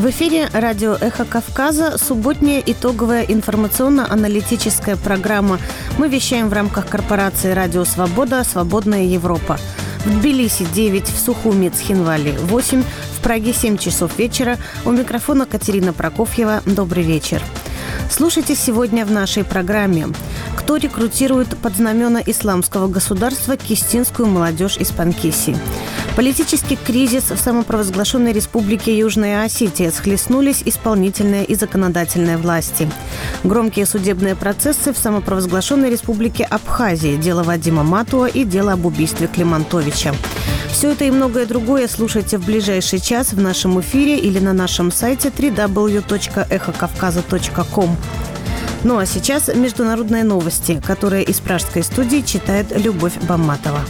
В эфире радио «Эхо Кавказа», субботняя итоговая информационно-аналитическая программа. Мы вещаем в рамках корпорации «Радио Свобода. Свободная Европа». В Тбилиси 9, в Сухуми, Цхинвали 8, в Праге 7 часов вечера. У микрофона Катерина Прокофьева. Добрый вечер. Слушайте сегодня в нашей программе. Кто рекрутирует под знамена исламского государства кистинскую молодежь из Панкиси? Политический кризис в самопровозглашенной республике Южная Осетия. Схлестнулись исполнительная и законодательная власти. Громкие судебные процессы в самопровозглашенной республике Абхазии. Дело Вадима Матуа и дело об убийстве Климантовича. Все это и многое другое слушайте в ближайший час в нашем эфире или на нашем сайте www.эхокавказа.ком. Ну а сейчас международные новости, которые из пражской студии читает Любовь Бамматова.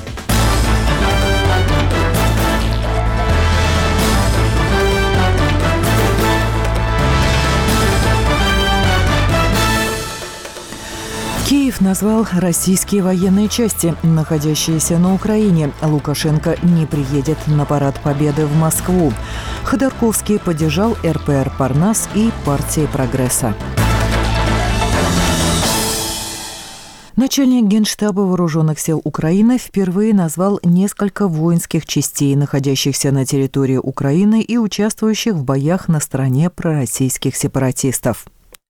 Киев назвал российские военные части, находящиеся на Украине. Лукашенко не приедет на парад Победы в Москву. Ходорковский поддержал РПР «Парнас» и партии «Прогресса». Начальник Генштаба Вооруженных сил Украины впервые назвал несколько воинских частей, находящихся на территории Украины и участвующих в боях на стороне пророссийских сепаратистов.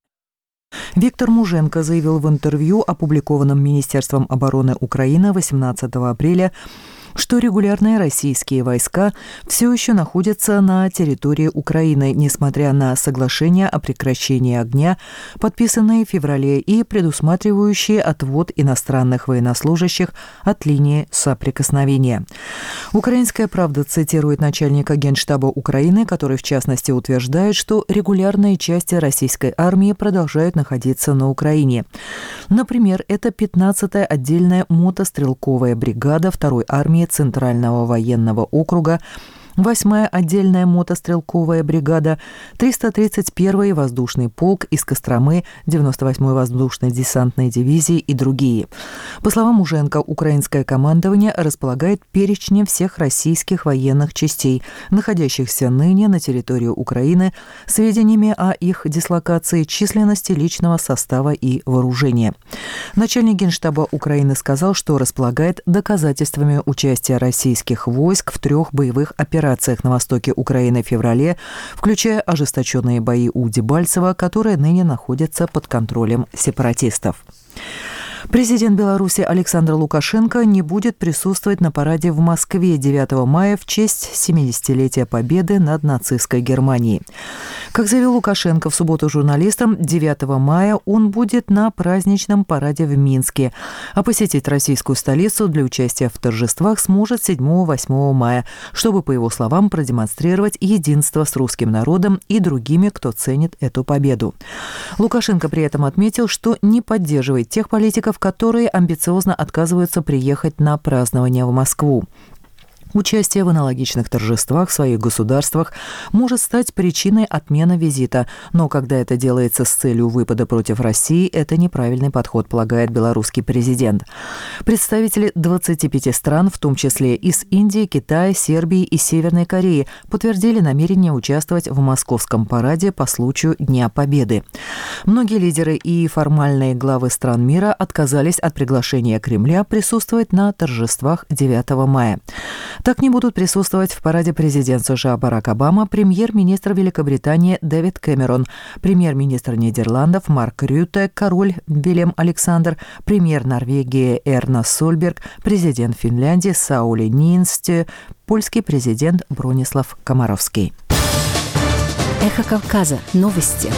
Виктор Муженко заявил в интервью, опубликованном Министерством обороны Украины 18 апреля, что регулярные российские войска все еще находятся на территории Украины, несмотря на соглашения о прекращении огня, подписанные в феврале и предусматривающие отвод иностранных военнослужащих от линии соприкосновения. «Украинская правда» цитирует начальника Генштаба Украины, который в частности утверждает, что регулярные части российской армии продолжают находиться на Украине. Например, это 15-я отдельная мотострелковая бригада 2-й армии Центрального военного округа, 8-я отдельная мотострелковая бригада, 331-й воздушный полк из Костромы, 98-й воздушно-десантной дивизии и другие. По словам Муженко, украинское командование располагает перечнем всех российских военных частей, находящихся ныне на территории Украины, сведениями о их дислокации, численности личного состава и вооружения. Начальник Генштаба Украины сказал, что располагает доказательствами участия российских войск в 3 боевых операциях на востоке Украины в феврале, включая ожесточенные бои у Дебальцева, которые ныне находятся под контролем сепаратистов. Президент Беларуси Александр Лукашенко не будет присутствовать на параде в Москве 9 мая в честь 70-летия победы над нацистской Германией. Как заявил Лукашенко в субботу журналистам, 9 мая он будет на праздничном параде в Минске, а посетить российскую столицу для участия в торжествах сможет 7-8 мая, чтобы, по его словам, продемонстрировать единство с русским народом и другими, кто ценит эту победу. Лукашенко при этом отметил, что не поддерживает тех политиков, которые амбициозно отказываются приехать на празднование в Москву. Участие в аналогичных торжествах в своих государствах может стать причиной отмены визита, но когда это делается с целью выпада против России, это неправильный подход, полагает белорусский президент. Представители 25 стран, в том числе из Индии, Китая, Сербии и Северной Кореи, подтвердили намерение участвовать в московском параде по случаю Дня Победы. Многие лидеры и формальные главы стран мира отказались от приглашения Кремля присутствовать на торжествах 9 мая. Так не будут присутствовать в параде президент США Барак Обама, премьер-министр Великобритании Дэвид Кэмерон, премьер-министр Нидерландов Марк Рютте, король Вильям Александр, премьер Норвегии Эрна Сольберг, президент Финляндии Саули Ниинсте, польский президент Бронислав Комаровский. Эхо Кавказа. Новости.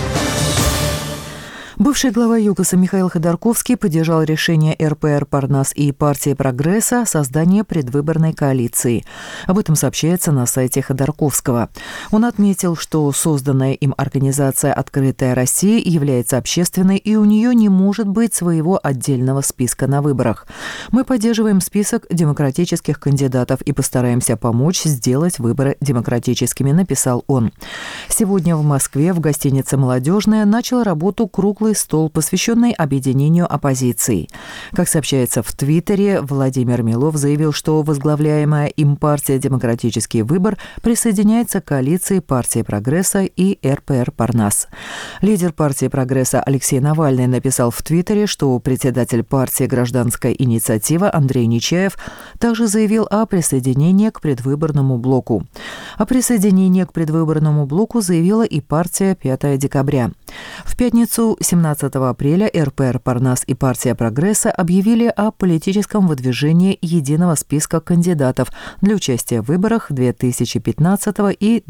Бывший глава ЮКОСа Михаил Ходорковский поддержал решение РПР «Парнас» и партии «Прогресса» о создании предвыборной коалиции. Об этом сообщается на сайте Ходорковского. Он отметил, что созданная им организация «Открытая Россия» является общественной, и у нее не может быть своего отдельного списка на выборах. Мы поддерживаем список демократических кандидатов и постараемся помочь сделать выборы демократическими, написал он. Сегодня в Москве в гостинице «Молодежная» начал работу круглый круглый стол, посвященный объединению оппозиции. Как сообщается в Твиттере, Владимир Милов заявил, что возглавляемая им партия «Демократический выбор» присоединяется к коалиции партии «Прогресса» и РПР «Парнас». Лидер партии «Прогресса» Алексей Навальный написал в Твиттере, что председатель партии «Гражданская инициатива» Андрей Нечаев также заявил о присоединении к предвыборному блоку. О присоединении к предвыборному блоку заявила и партия «5 декабря». В пятницу, 17 апреля, РПР «Парнас» и партия «Прогресса» объявили о политическом выдвижении единого списка кандидатов для участия в выборах 2015 и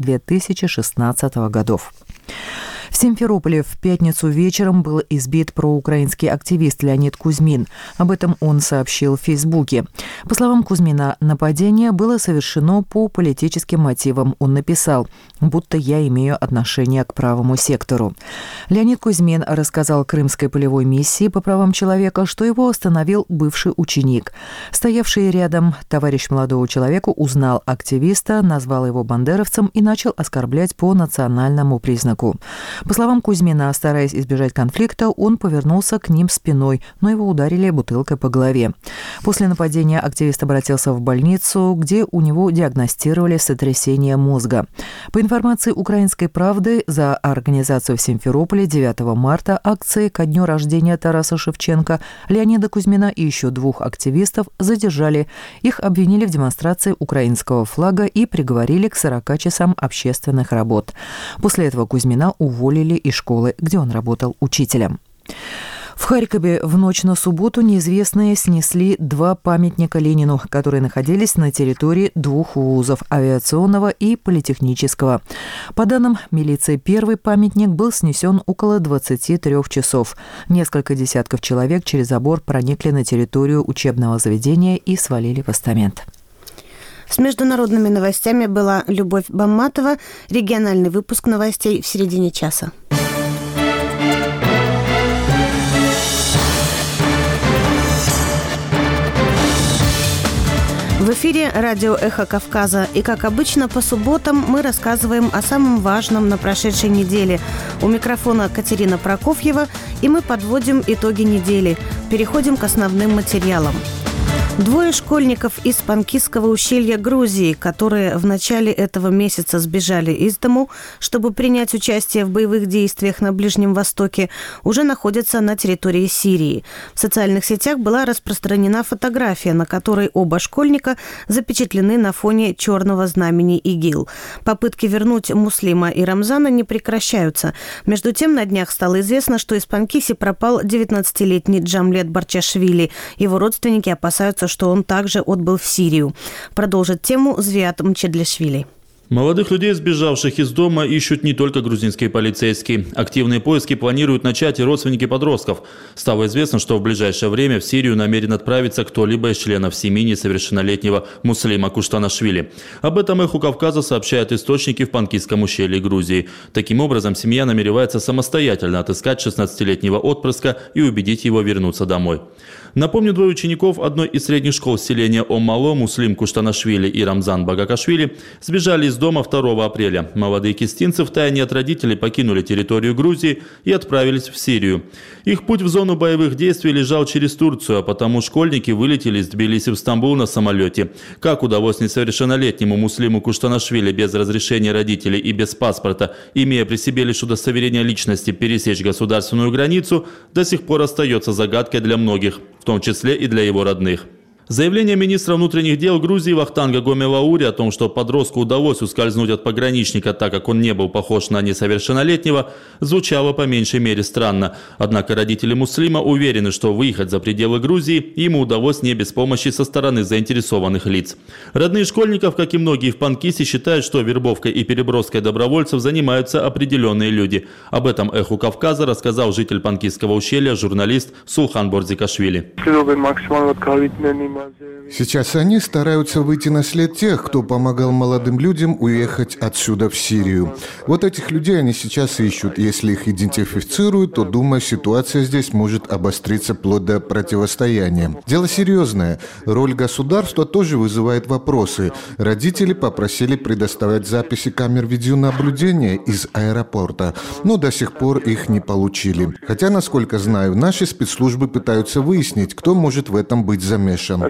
2016 годов. В Симферополе в пятницу вечером был избит проукраинский активист Леонид Кузьмин. Об этом он сообщил в Фейсбуке. По словам Кузьмина, нападение было совершено по политическим мотивам. Он написал, будто я имею отношение к правому сектору. Леонид Кузьмин рассказал Крымской полевой миссии по правам человека, что его остановил бывший ученик. Стоявший рядом товарищ молодого человека узнал активиста, назвал его бандеровцем и начал оскорблять по национальному признаку. По словам Кузьмина, стараясь избежать конфликта, он повернулся к ним спиной, но его ударили бутылкой по голове. После нападения активист обратился в больницу, где у него диагностировали сотрясение мозга. По информации «Украинской правды», за организацию в Симферополе 9 марта акции ко дню рождения Тараса Шевченко Леонида Кузьмина и еще 2 активистов задержали. Их обвинили в демонстрации украинского флага и приговорили к 40 часам общественных работ. После этого Кузьмина уволили из школы, где он работал учителем. В Харькове в ночь на субботу неизвестные снесли 2 памятника Ленину, которые находились на территории 2 вузов – авиационного и политехнического. По данным милиции, первый памятник был снесен около 23 часов. Несколько десятков человек через забор проникли на территорию учебного заведения и свалили постамент. С международными новостями была Любовь Бамматова. Региональный выпуск новостей в середине часа. В эфире радио «Эхо Кавказа». И, как обычно, по субботам мы рассказываем о самом важном на прошедшей неделе. У микрофона Катерина Прокофьева, и мы подводим итоги недели. Переходим к основным материалам. 2 школьников из Панкисского ущелья Грузии, которые в начале этого месяца сбежали из дому, чтобы принять участие в боевых действиях на Ближнем Востоке, уже находятся на территории Сирии. В социальных сетях была распространена фотография, на которой оба школьника запечатлены на фоне черного знамени ИГИЛ. Попытки вернуть Муслима и Рамзана не прекращаются. Между тем, на днях стало известно, что из Панкиси пропал 19-летний Джамлет Барчашвили. Его родственники опасаются, что он также отбыл в Сирию. Продолжит тему Звиат Мчедлишвили. Молодых людей, сбежавших из дома, ищут не только грузинские полицейские. Активные поиски планируют начать и родственники подростков. Стало известно, что в ближайшее время в Сирию намерен отправиться кто-либо из членов семьи несовершеннолетнего Муслима Куштанашвили. Об этом «Эху Кавказа» сообщают источники в Панкисском ущелье Грузии. Таким образом, семья намеревается самостоятельно отыскать 16-летнего отпрыска и убедить его вернуться домой. Напомню, 2 учеников одной из средних школ селения Ом-Мало, Муслим Куштанашвили и Рамзан Багакашвили, сбежали из дома 2 апреля. Молодые кистинцы втайне от родителей покинули территорию Грузии и отправились в Сирию. Их путь в зону боевых действий лежал через Турцию, а потому школьники вылетели из Тбилиси в Стамбул на самолете. Как удалось несовершеннолетнему Муслиму Куштанашвили без разрешения родителей и без паспорта, имея при себе лишь удостоверение личности, пересечь государственную границу, до сих пор остается загадкой для многих, в том числе и для его родных. Заявление министра внутренних дел Грузии Вахтанга Гомелаури о том, что подростку удалось ускользнуть от пограничника, так как он не был похож на несовершеннолетнего, звучало по меньшей мере странно. Однако родители Муслима уверены, что выехать за пределы Грузии ему удалось не без помощи со стороны заинтересованных лиц. Родные школьников, как и многие в Панкисе, считают, что вербовкой и переброской добровольцев занимаются определенные люди. Об этом «Эху Кавказа» рассказал житель Панкисского ущелья, журналист Сулхан Борзикашвили. Сейчас они стараются выйти на след тех, кто помогал молодым людям уехать отсюда в Сирию. Вот этих людей они сейчас ищут. Если их идентифицируют, то, думаю, ситуация здесь может обостриться вплоть до противостояния. Дело серьезное. Роль государства тоже вызывает вопросы. Родители попросили предоставить записи камер видеонаблюдения из аэропорта, но до сих пор их не получили. Хотя, насколько знаю, наши спецслужбы пытаются выяснить, кто может в этом быть замешан.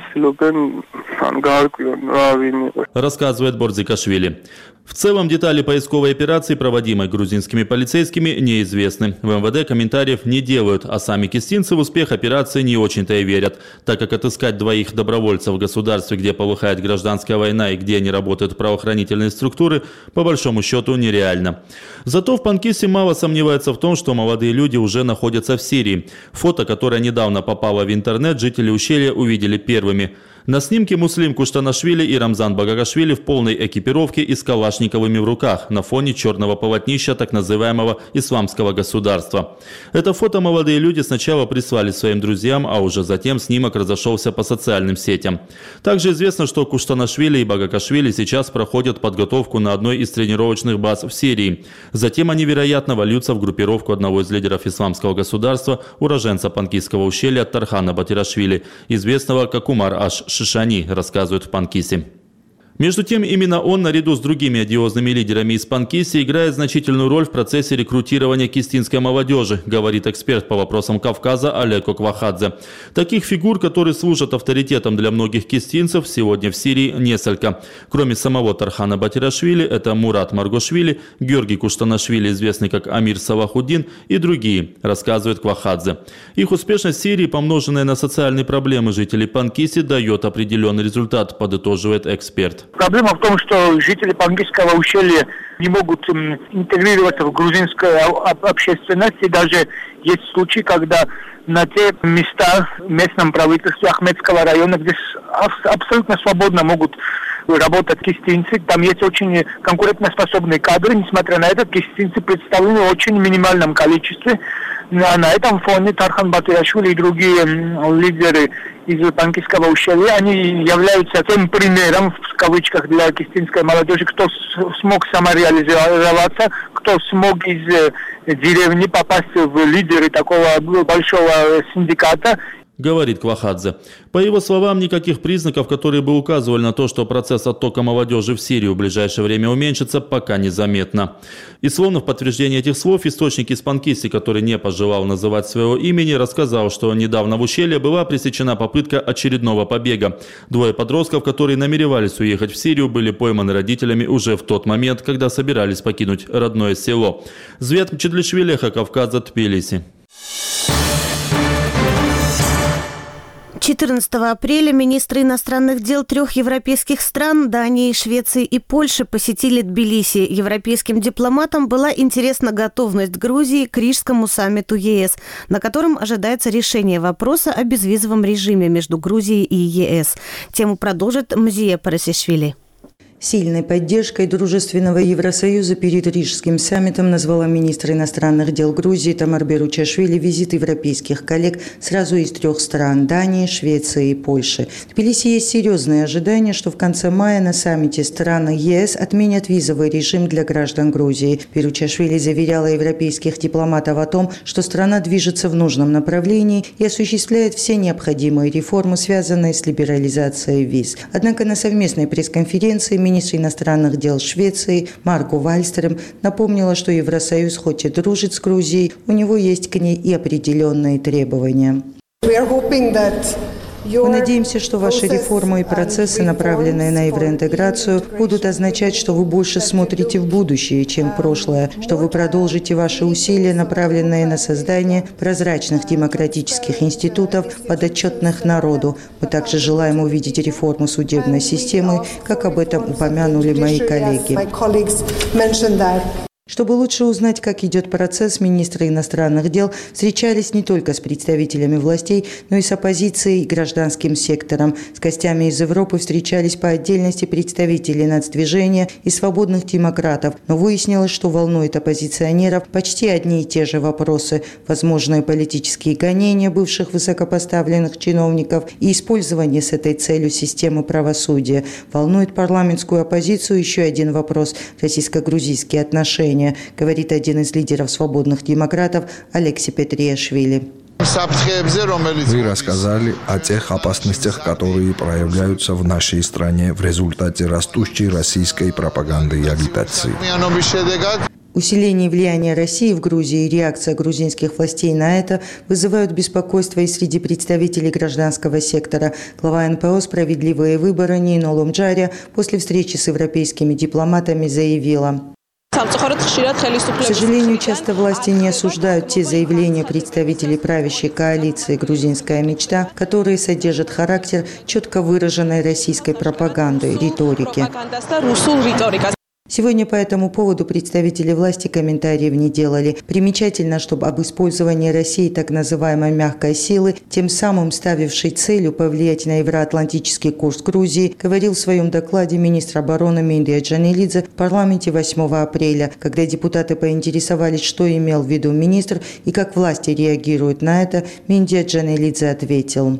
Рассказывает Борзикашвили. В целом детали поисковой операции, проводимой грузинскими полицейскими, неизвестны. В МВД комментариев не делают, а сами кистинцы в успех операции не очень-то и верят, так как отыскать двоих добровольцев в государстве, где полыхает гражданская война и где не работают правоохранительные структуры, по большому счету нереально. Зато в Панкисе мало сомневается в том, что молодые люди уже находятся в Сирии. Фото, которое недавно попало в интернет, жители ущелья увидели первыми. На снимке Муслим Куштанашвили и Рамзан Багагашвили в полной экипировке и с калашниковыми в руках на фоне черного полотнища так называемого исламского государства. Это фото молодые люди сначала прислали своим друзьям, а уже затем снимок разошелся по социальным сетям. Также известно, что Куштанашвили и Багагашвили сейчас проходят подготовку на одной из тренировочных баз в Сирии. Затем они, вероятно, вольются в группировку одного из лидеров исламского государства, уроженца Панкисского ущелья Тархана Батирашвили, известного как Умар Аш-Шишани, рассказывают в Панкисе. Между тем, именно он, наряду с другими одиозными лидерами из Панкиси, играет значительную роль в процессе рекрутирования кистинской молодежи, говорит эксперт по вопросам Кавказа Алеко Квахадзе. Таких фигур, которые служат авторитетом для многих кистинцев, сегодня в Сирии несколько. Кроме самого Тархана Батирашвили, это Мурат Маргошвили, Георгий Куштанашвили, известный как Амир Салахуддин, и другие, рассказывает Квахадзе. Их успешность в Сирии, помноженная на социальные проблемы жителей Панкиси, дает определенный результат, подытоживает эксперт. Проблема в том, что жители Панкисского ущелья не могут интегрироваться в грузинскую общественность. И даже есть случаи, когда на те места в местном правительстве Ахмедского района, где абсолютно свободно могут работать кистинцы, там есть очень конкурентоспособные кадры. Несмотря на это, кистинцы представлены в очень минимальном количестве. На этом фоне Тархан Батирашвили и другие лидеры из Панкисского ущелья, они являются тем примером, в кавычках, для кистинской молодежи, кто смог самореализоваться, кто смог из деревни попасть в лидеры такого большого синдиката. Говорит Квахадзе. По его словам, никаких признаков, которые бы указывали на то, что процесс оттока молодежи в Сирию в ближайшее время уменьшится, пока незаметно. И словно в подтверждение этих слов, источник из Панкиси, который не пожелал называть своего имени, рассказал, что недавно в ущелье была пресечена попытка очередного побега. Двое подростков, которые намеревались уехать в Сирию, были пойманы родителями уже в тот момент, когда собирались покинуть родное село. Звет Мчедлишвили, Кавказа, Тбилиси. 14 апреля министры иностранных дел 3 европейских стран – Дании, Швеции и Польши – посетили Тбилиси. Европейским дипломатам была интересна готовность Грузии к Рижскому саммиту ЕС, на котором ожидается решение вопроса о безвизовом режиме между Грузией и ЕС. Тему продолжит Мзия Парасишвили. Сильной поддержкой дружественного Евросоюза перед Рижским саммитом назвала министр иностранных дел Грузии Тамар Беручашвили визит европейских коллег сразу из 3 стран – Дании, Швеции и Польши. В Тбилиси есть серьезные ожидания, что в конце мая на саммите страны ЕС отменят визовый режим для граждан Грузии. Беручашвили заверяла европейских дипломатов о том, что страна движется в нужном направлении и осуществляет все необходимые реформы, связанные с либерализацией виз. Однако на совместной пресс-конференции министр иностранных дел Швеции Марго Вальстрем напомнила, что Евросоюз хоть и дружит с Грузией, у него есть к ней и определенные требования. Мы надеемся, что ваши реформы и процессы, направленные на евроинтеграцию, будут означать, что вы больше смотрите в будущее, чем в прошлое, что вы продолжите ваши усилия, направленные на создание прозрачных демократических институтов, подотчетных народу. Мы также желаем увидеть реформу судебной системы, как об этом упомянули мои коллеги. Чтобы лучше узнать, как идет процесс, министры иностранных дел встречались не только с представителями властей, но и с оппозицией и гражданским сектором. С гостями из Европы встречались по отдельности представители нацдвижения и свободных демократов. Но выяснилось, что волнует оппозиционеров почти одни и те же вопросы. Возможные политические гонения бывших высокопоставленных чиновников и использование с этой целью системы правосудия. Волнует парламентскую оппозицию еще один вопрос – российско-грузинские отношения, говорит один из лидеров свободных демократов Алексей Петриашвили. Вы рассказали о тех опасностях, которые проявляются в нашей стране в результате растущей российской пропаганды и агитации. Усиление влияния России в Грузии и реакция грузинских властей на это вызывают беспокойство и среди представителей гражданского сектора. Глава НПО «Справедливые выборы» Нино Ломджария после встречи с европейскими дипломатами заявила: к сожалению, часто власти не осуждают те заявления представителей правящей коалиции «Грузинская мечта», которые содержат характер четко выраженной российской пропаганды, риторики. Сегодня по этому поводу представители власти комментариев не делали. Примечательно, чтобы об использовании России так называемой мягкой силы, тем самым ставившей целью повлиять на евроатлантический курс Грузии, говорил в своем докладе министр обороны Миндия Джанелидзе в парламенте 8 апреля, когда депутаты поинтересовались, что имел в виду министр и как власти реагируют на это, Миндия Джанелидзе ответил: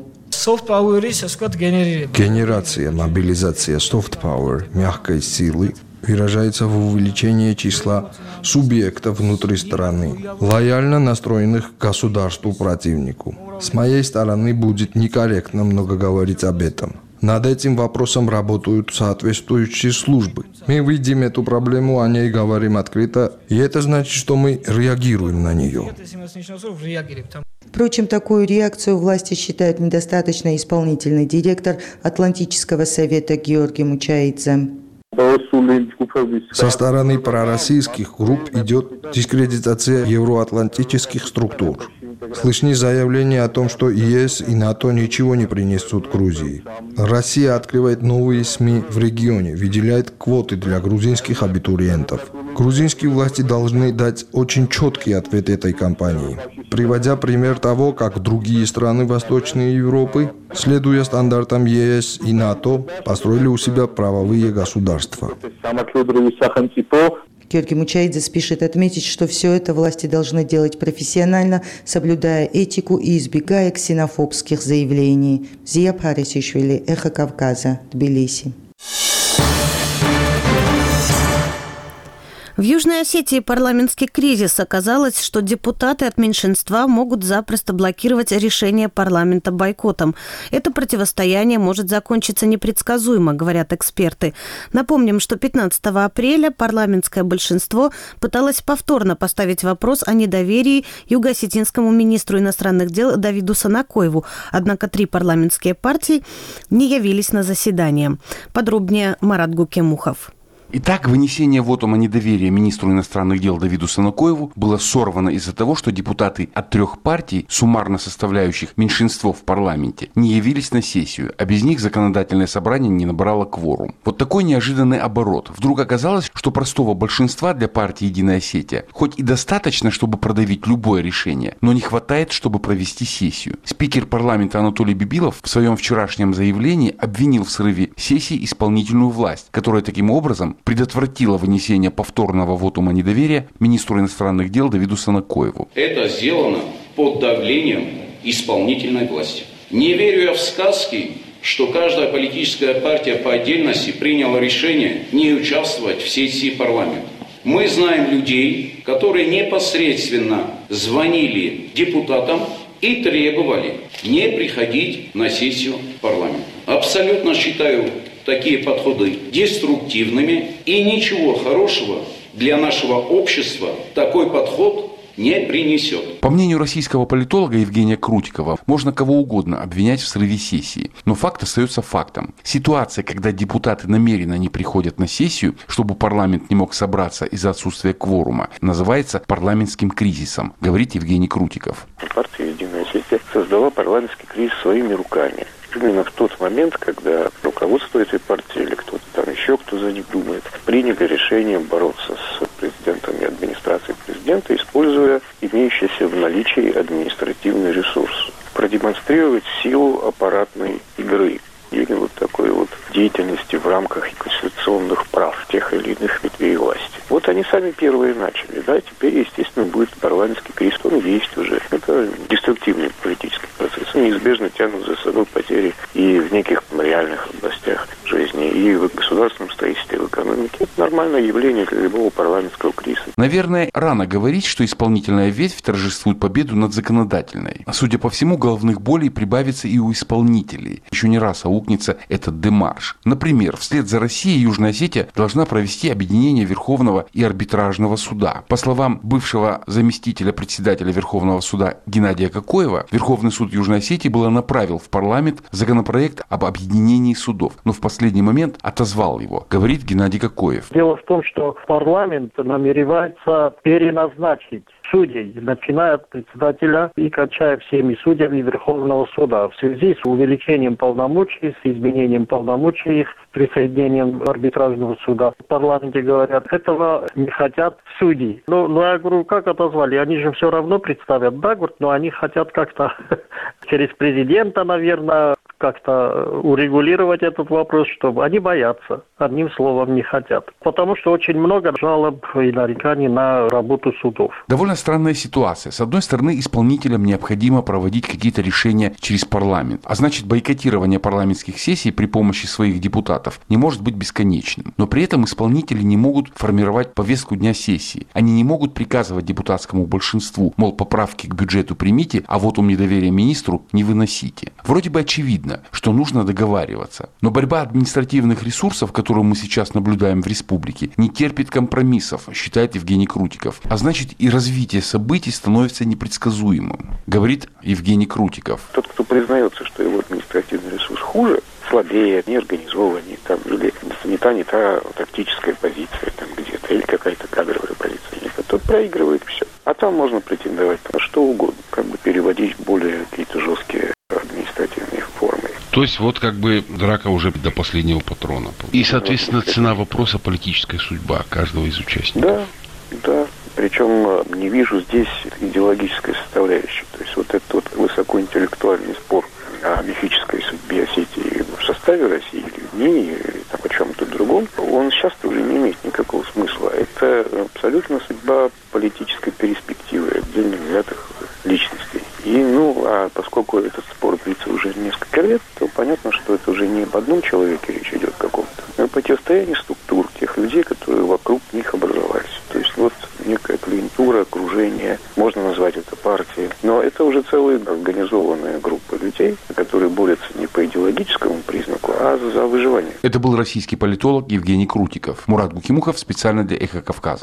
Генерация, мобилизация soft power, мягкой силы, выражается в увеличении числа субъектов внутри страны, лояльно настроенных к государству-противнику. С моей стороны будет некорректно много говорить об этом. Над этим вопросом работают соответствующие службы. Мы видим эту проблему, о ней говорим открыто, и это значит, что мы реагируем на нее. Впрочем, такую реакцию власти считают недостаточно исполнительный директор Атлантического совета Георгий Мучаидзе. Со стороны пророссийских групп идет дискредитация евроатлантических структур. Слышны заявления о том, что ЕС и НАТО ничего не принесут Грузии. Россия открывает новые СМИ в регионе, выделяет квоты для грузинских абитуриентов. Грузинские власти должны дать очень четкий ответ этой кампании, приводя пример того, как другие страны Восточной Европы, следуя стандартам ЕС и НАТО, построили у себя правовые государства. Георгий Мучаидзе спешит отметить, что все это власти должны делать профессионально, соблюдая этику и избегая ксенофобских заявлений. Зия Парисишвили, Эхо Кавказа, Тбилиси. В Южной Осетии парламентский кризис. Оказалось, что депутаты от меньшинства могут запросто блокировать решение парламента бойкотом. Это противостояние может закончиться непредсказуемо, говорят эксперты. Напомним, что 15 апреля парламентское большинство пыталось повторно поставить вопрос о недоверии юго-осетинскому министру иностранных дел Давиду Санакоеву. Однако 3 парламентские партии не явились на заседание. Подробнее Марат Гукемухов. Итак, вынесение вотума недоверия министру иностранных дел Давиду Санакоеву было сорвано из-за того, что депутаты от 3 партий, суммарно составляющих меньшинство в парламенте, не явились на сессию, а без них законодательное собрание не набрало кворум. Вот такой неожиданный оборот. Вдруг оказалось, что простого большинства для партии «Единая Осетия» хоть и достаточно, чтобы продавить любое решение, но не хватает, чтобы провести сессию. Спикер парламента Анатолий Бибилов в своем вчерашнем заявлении обвинил в срыве сессии исполнительную власть, которая таким образом предотвратила вынесение повторного вотума недоверия министру иностранных дел Давиду Санакоеву. Это сделано под давлением исполнительной власти. Не верю я в сказки, что каждая политическая партия по отдельности приняла решение не участвовать в сессии парламента. Мы знаем людей, которые непосредственно звонили депутатам и требовали не приходить на сессию парламента. Абсолютно считаю такие подходы деструктивными, и ничего хорошего для нашего общества такой подход не принесет. По мнению российского политолога Евгения Крутикова, можно кого угодно обвинять в срыве сессии, но факт остается фактом. Ситуация, когда депутаты намеренно не приходят на сессию, чтобы парламент не мог собраться из-за отсутствия кворума, называется парламентским кризисом, говорит Евгений Крутиков. Партия «Единая Осетия» создала парламентский кризис своими руками. Именно в тот момент, когда руководство этой партии или кто-то там еще, кто за них думает, приняли решение бороться с президентом и администрацией администрации президента, используя имеющийся в наличии административный ресурс. Продемонстрировать силу аппаратной игры или вот такой вот деятельности в рамках конституционных прав тех или иных ветвей власти. Вот они сами первые начали, да, теперь, естественно, будет парламентский кризис, он есть уже. Это деструктивный политический процесс, неизбежно тянут за собой потери и в неких реальных областях жизни, и в государственном строительстве, и в экономике. Это нормальное явление для любого парламентского кризиса. Наверное, рано говорить, что исполнительная ветвь торжествует победу над законодательной. Судя по всему, головных болей прибавится и у исполнителей. Еще не раз аукнется этот демарш. Например, вслед за Россией Южная Осетия должна провести объединение Верховного и арбитражного суда. По словам бывшего заместителя председателя Верховного суда Геннадия Кокоева, Верховный суд Южной Осетии было направил в парламент законопроект об объединении судов, но в последний момент отозвал его, говорит Геннадий Кокоев. Дело в том, что парламент намеревается переназначить судей, начиная от председателя и кончая всеми судьями Верховного суда в связи с увеличением полномочий, с изменением полномочий их, присоединением арбитражного суда. В парламенте говорят, этого не хотят судьи. Ну, я говорю, как отозвали? Они же все равно представят, да, говорят, но они хотят как-то через президента, наверное, как-то урегулировать этот вопрос, чтобы они боятся, одним словом не хотят. Потому что очень много жалоб и нареканий на работу судов. Довольно странная ситуация. С одной стороны, исполнителям необходимо проводить какие-то решения через парламент. А значит, бойкотирование парламентских сессий при помощи своих депутатов не может быть бесконечным. Но при этом исполнители не могут формировать повестку дня сессии. Они не могут приказывать депутатскому большинству, мол, поправки к бюджету примите, а вотум недоверия министру не выносите. Вроде бы очевидно, что нужно договариваться. Но борьба административных ресурсов, которую мы сейчас наблюдаем в республике, не терпит компромиссов, считает Евгений Крутиков. А значит, и развитие событий становится непредсказуемым, говорит Евгений Крутиков. Тот, кто признается, что его административный ресурс хуже, слабее, неорганизованнее, там, или не та тактическая позиция там где-то, или какая-то кадровая позиция, тот проигрывает все. А там можно претендовать на что угодно, как бы переводить в более какие-то жесткие административные формы. То есть вот как бы драка уже до последнего патрона. И, соответственно, цена вопроса — политическая судьба каждого из участников. Да. Причем не вижу здесь идеологической составляющей. То есть вот этот вот высокоинтеллектуальный спор о мифической судьбе Осетии в составе России или в ней, или там, о чем-то другом, он сейчас-то уже не имеет никакого смысла. Это абсолютно судьба политической перспективы отдельно взятых личностей. И, а поскольку этот спор длится уже несколько лет, то понятно, что это уже не об одном человеке речь идет каком-то, а о противостоянии структур тех людей, которые вокруг них образовались. То есть вот некая клиентура, окружение, можно назвать это партией, но это уже целая организованная группа людей, которые борются не по идеологическому признаку, а за выживание. Это был российский политолог Евгений Крутиков. Мурат Гукимухов специально для «Эхо Кавказа».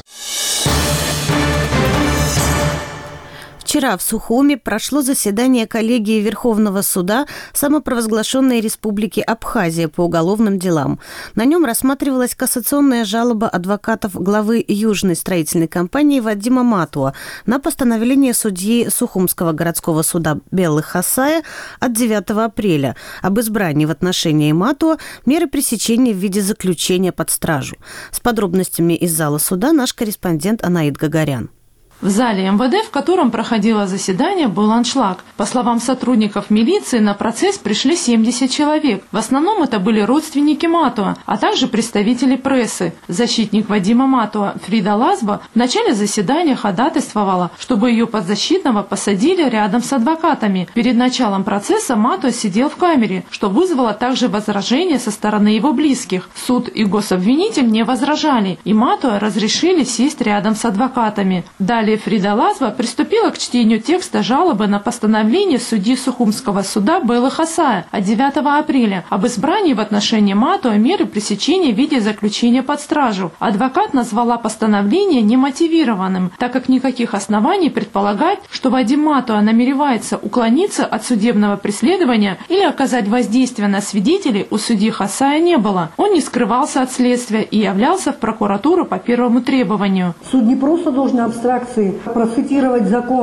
Вчера в Сухуми прошло заседание коллегии Верховного суда самопровозглашенной Республики Абхазия по уголовным делам. На нем рассматривалась кассационная жалоба адвокатов главы Южной строительной компании Вадима Матуа на постановление судьи Сухумского городского суда Беллы Хасая от 9 апреля об избрании в отношении Матуа меры пресечения в виде заключения под стражу. С подробностями из зала суда наш корреспондент Анаид Гагарян. В зале МВД, в котором проходило заседание, был аншлаг. По словам сотрудников милиции, на процесс пришли 70 человек. В основном это были родственники Матуа, а также представители прессы. Защитник Вадима Матуа Фрида Лазба в начале заседания ходатайствовала, чтобы ее подзащитного посадили рядом с адвокатами. Перед началом процесса Матуа сидел в камере, что вызвало также возражения со стороны его близких. Суд и гособвинитель не возражали, и Матуа разрешили сесть рядом с адвокатами. Далее Фрида Лазба приступила к чтению текста жалобы на постановление судьи Сухумского суда Беллы Хасая от 9 апреля об избрании в отношении Матуа меры пресечения в виде заключения под стражу. Адвокат назвала постановление немотивированным, так как никаких оснований предполагать, что Вадим Матуа намеревается уклониться от судебного преследования или оказать воздействие на свидетелей у судьи Хасая не было. Он не скрывался от следствия и являлся в прокуратуру по первому требованию. Суд не просто должен абстракции процитировать закон.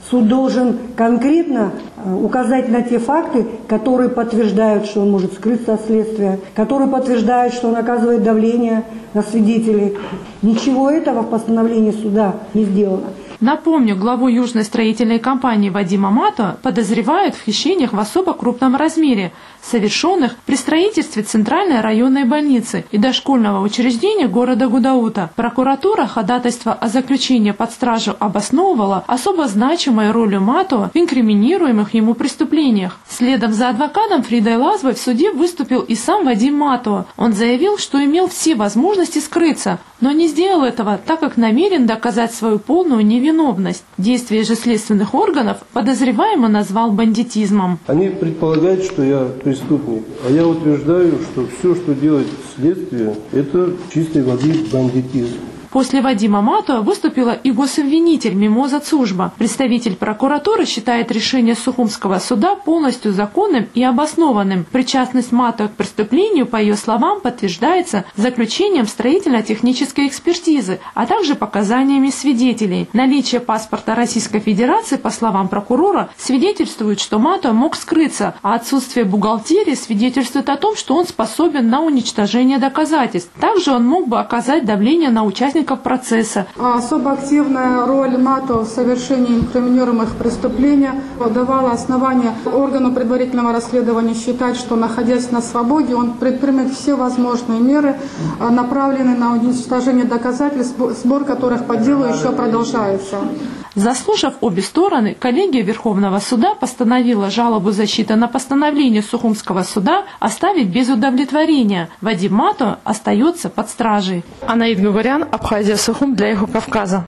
Суд должен конкретно указать на те факты, которые подтверждают, что он может скрыться от следствия, которые подтверждают, что он оказывает давление на свидетелей. Ничего этого в постановлении суда не сделано. Напомню, главу Южной строительной компании Вадима Матова подозревают в хищениях в особо крупном размере, совершенных при строительстве Центральной районной больницы и дошкольного учреждения города Гудаута. Прокуратура ходатайство о заключении под стражу обосновывала особо значимой ролью Матова в инкриминируемых ему преступлениях. Следом за адвокатом Фридой Лазвой в суде выступил и сам Вадим Матова. Он заявил, что имел все возможности скрыться, но не сделал этого, так как намерен доказать свою полную невиновность. Действия же следственных органов подозреваемый назвал бандитизмом. Они предполагают, что я преступник, а я утверждаю, что все, что делает следствие, это чистой воды бандитизм. После Вадима Матова выступила и гособвинитель Мимоза Цужба. Представитель прокуратуры считает решение Сухумского суда полностью законным и обоснованным. Причастность Матова к преступлению, по ее словам, подтверждается заключением строительно-технической экспертизы, а также показаниями свидетелей. Наличие паспорта Российской Федерации, по словам прокурора, свидетельствует, что Матов мог скрыться, а отсутствие бухгалтерии свидетельствует о том, что он способен на уничтожение доказательств. Также он мог бы оказать давление на участников процесса. Особо активная роль Матова в совершении инкриминируемых преступлений давала основание органу предварительного расследования считать, что, находясь на свободе, он предпримет все возможные меры, направленные на уничтожение доказательств, сбор которых по делу еще продолжается. Заслушав обе стороны, коллегия Верховного суда постановила жалобу защиты на постановление Сухумского суда оставить без удовлетворения. Вадим Матов остается под стражей. Анаид Гугарян, Абхазия, Сухум для Эхо Кавказа.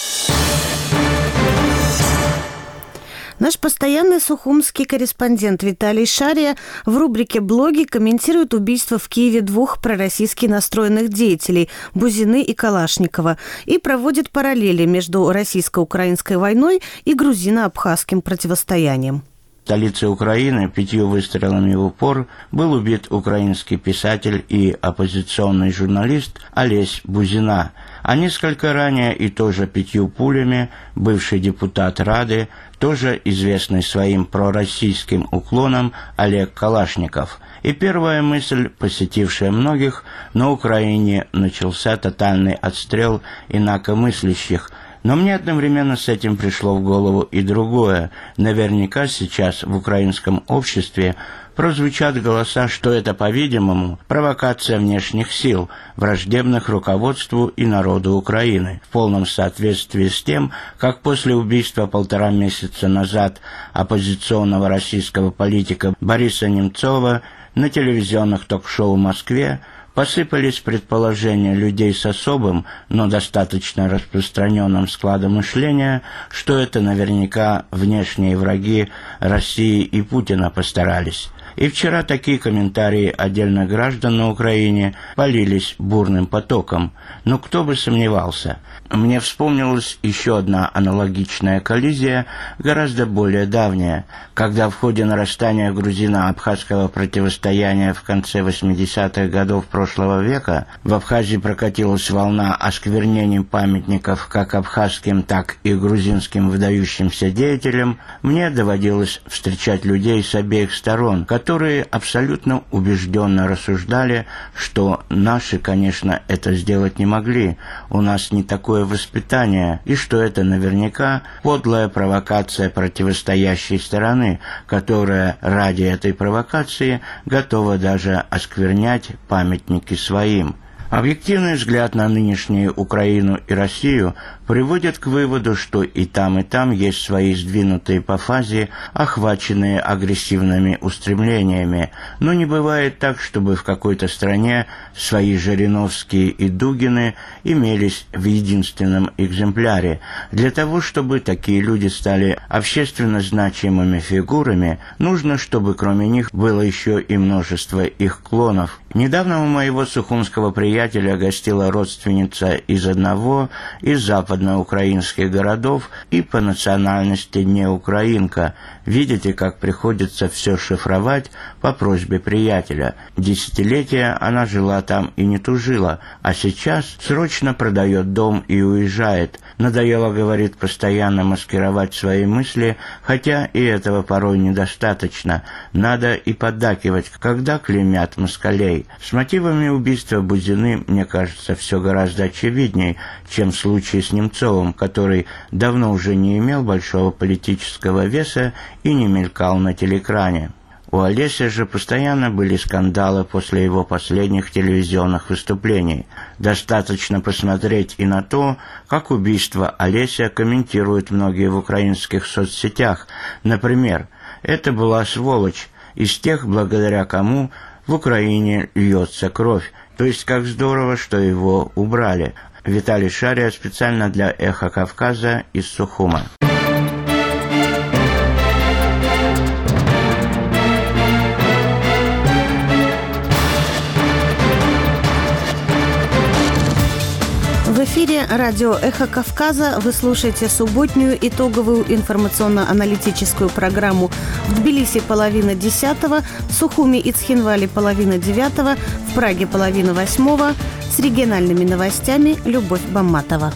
Наш постоянный сухумский корреспондент Виталий Шария в рубрике «Блоги» комментирует убийство в Киеве двух пророссийски настроенных деятелей – Бузины и Калашникова, и проводит параллели между российско-украинской войной и грузино-абхазским противостоянием. В столице Украины 5 выстрелами в упор был убит украинский писатель и оппозиционный журналист Олесь Бузина, а несколько ранее и тоже 5 пулями бывший депутат Рады, тоже известный своим пророссийским уклоном Олег Калашников. И первая мысль, посетившая многих, на Украине начался тотальный отстрел инакомыслящих. Но мне одновременно с этим пришло в голову и другое. Наверняка сейчас в украинском обществе прозвучат голоса, что это, по-видимому, провокация внешних сил, враждебных руководству и народу Украины, в полном соответствии с тем, как после убийства 1,5 месяца назад оппозиционного российского политика Бориса Немцова на телевизионных ток-шоу в Москве посыпались предположения людей с особым, но достаточно распространенным складом мышления, что это наверняка внешние враги России и Путина постарались. И вчера такие комментарии отдельных граждан на Украине полились бурным потоком. Но кто бы сомневался. Мне вспомнилась еще одна аналогичная коллизия, гораздо более давняя, когда в ходе нарастания грузино-абхазского противостояния в конце 80-х годов прошлого века в Абхазии прокатилась волна осквернений памятников как абхазским, так и грузинским выдающимся деятелям, мне доводилось встречать людей с обеих сторон, которые абсолютно убежденно рассуждали, что наши, конечно, это сделать не могли, у нас не такое воспитание, и что это наверняка подлая провокация противостоящей стороны, которая ради этой провокации готова даже осквернять памятники своим. Объективный взгляд на нынешнюю Украину и Россию приводит к выводу, что и там есть свои сдвинутые по фазе, охваченные агрессивными устремлениями. Но не бывает так, чтобы в какой-то стране свои Жириновские и Дугины имелись в единственном экземпляре. Для того, чтобы такие люди стали общественно значимыми фигурами, нужно, чтобы кроме них было еще и множество их клонов. Недавно у моего сухумского приятеля гостила родственница из одного из западноукраинских городов и по национальности не украинка. Видите, как приходится все шифровать по просьбе приятеля. Десятилетия она жила там и не тужила, а сейчас срочно продает дом и уезжает. Надоело, говорит, постоянно маскировать свои мысли, хотя и этого порой недостаточно. Надо и поддакивать, когда клеймят москалей. С мотивами убийства Бузины, мне кажется, все гораздо очевидней, чем в случае с Немцовым, который давно уже не имел большого политического веса и не мелькал на телеэкране. У Олеся же постоянно были скандалы после его последних телевизионных выступлений. Достаточно посмотреть и на то, как убийство Олеся комментируют многие в украинских соцсетях. Например, «Это была сволочь, из тех, благодаря кому в Украине льется кровь, то есть как здорово, что его убрали». Виталий Шария специально для «Эхо Кавказа» из Сухума. В эфире радио «Эхо Кавказа» вы слушаете субботнюю итоговую информационно-аналитическую программу в Тбилиси 9:30, в Сухуме и Цхинвале 9:30, в Праге 7:30. С региональными новостями Любовь Бамматова.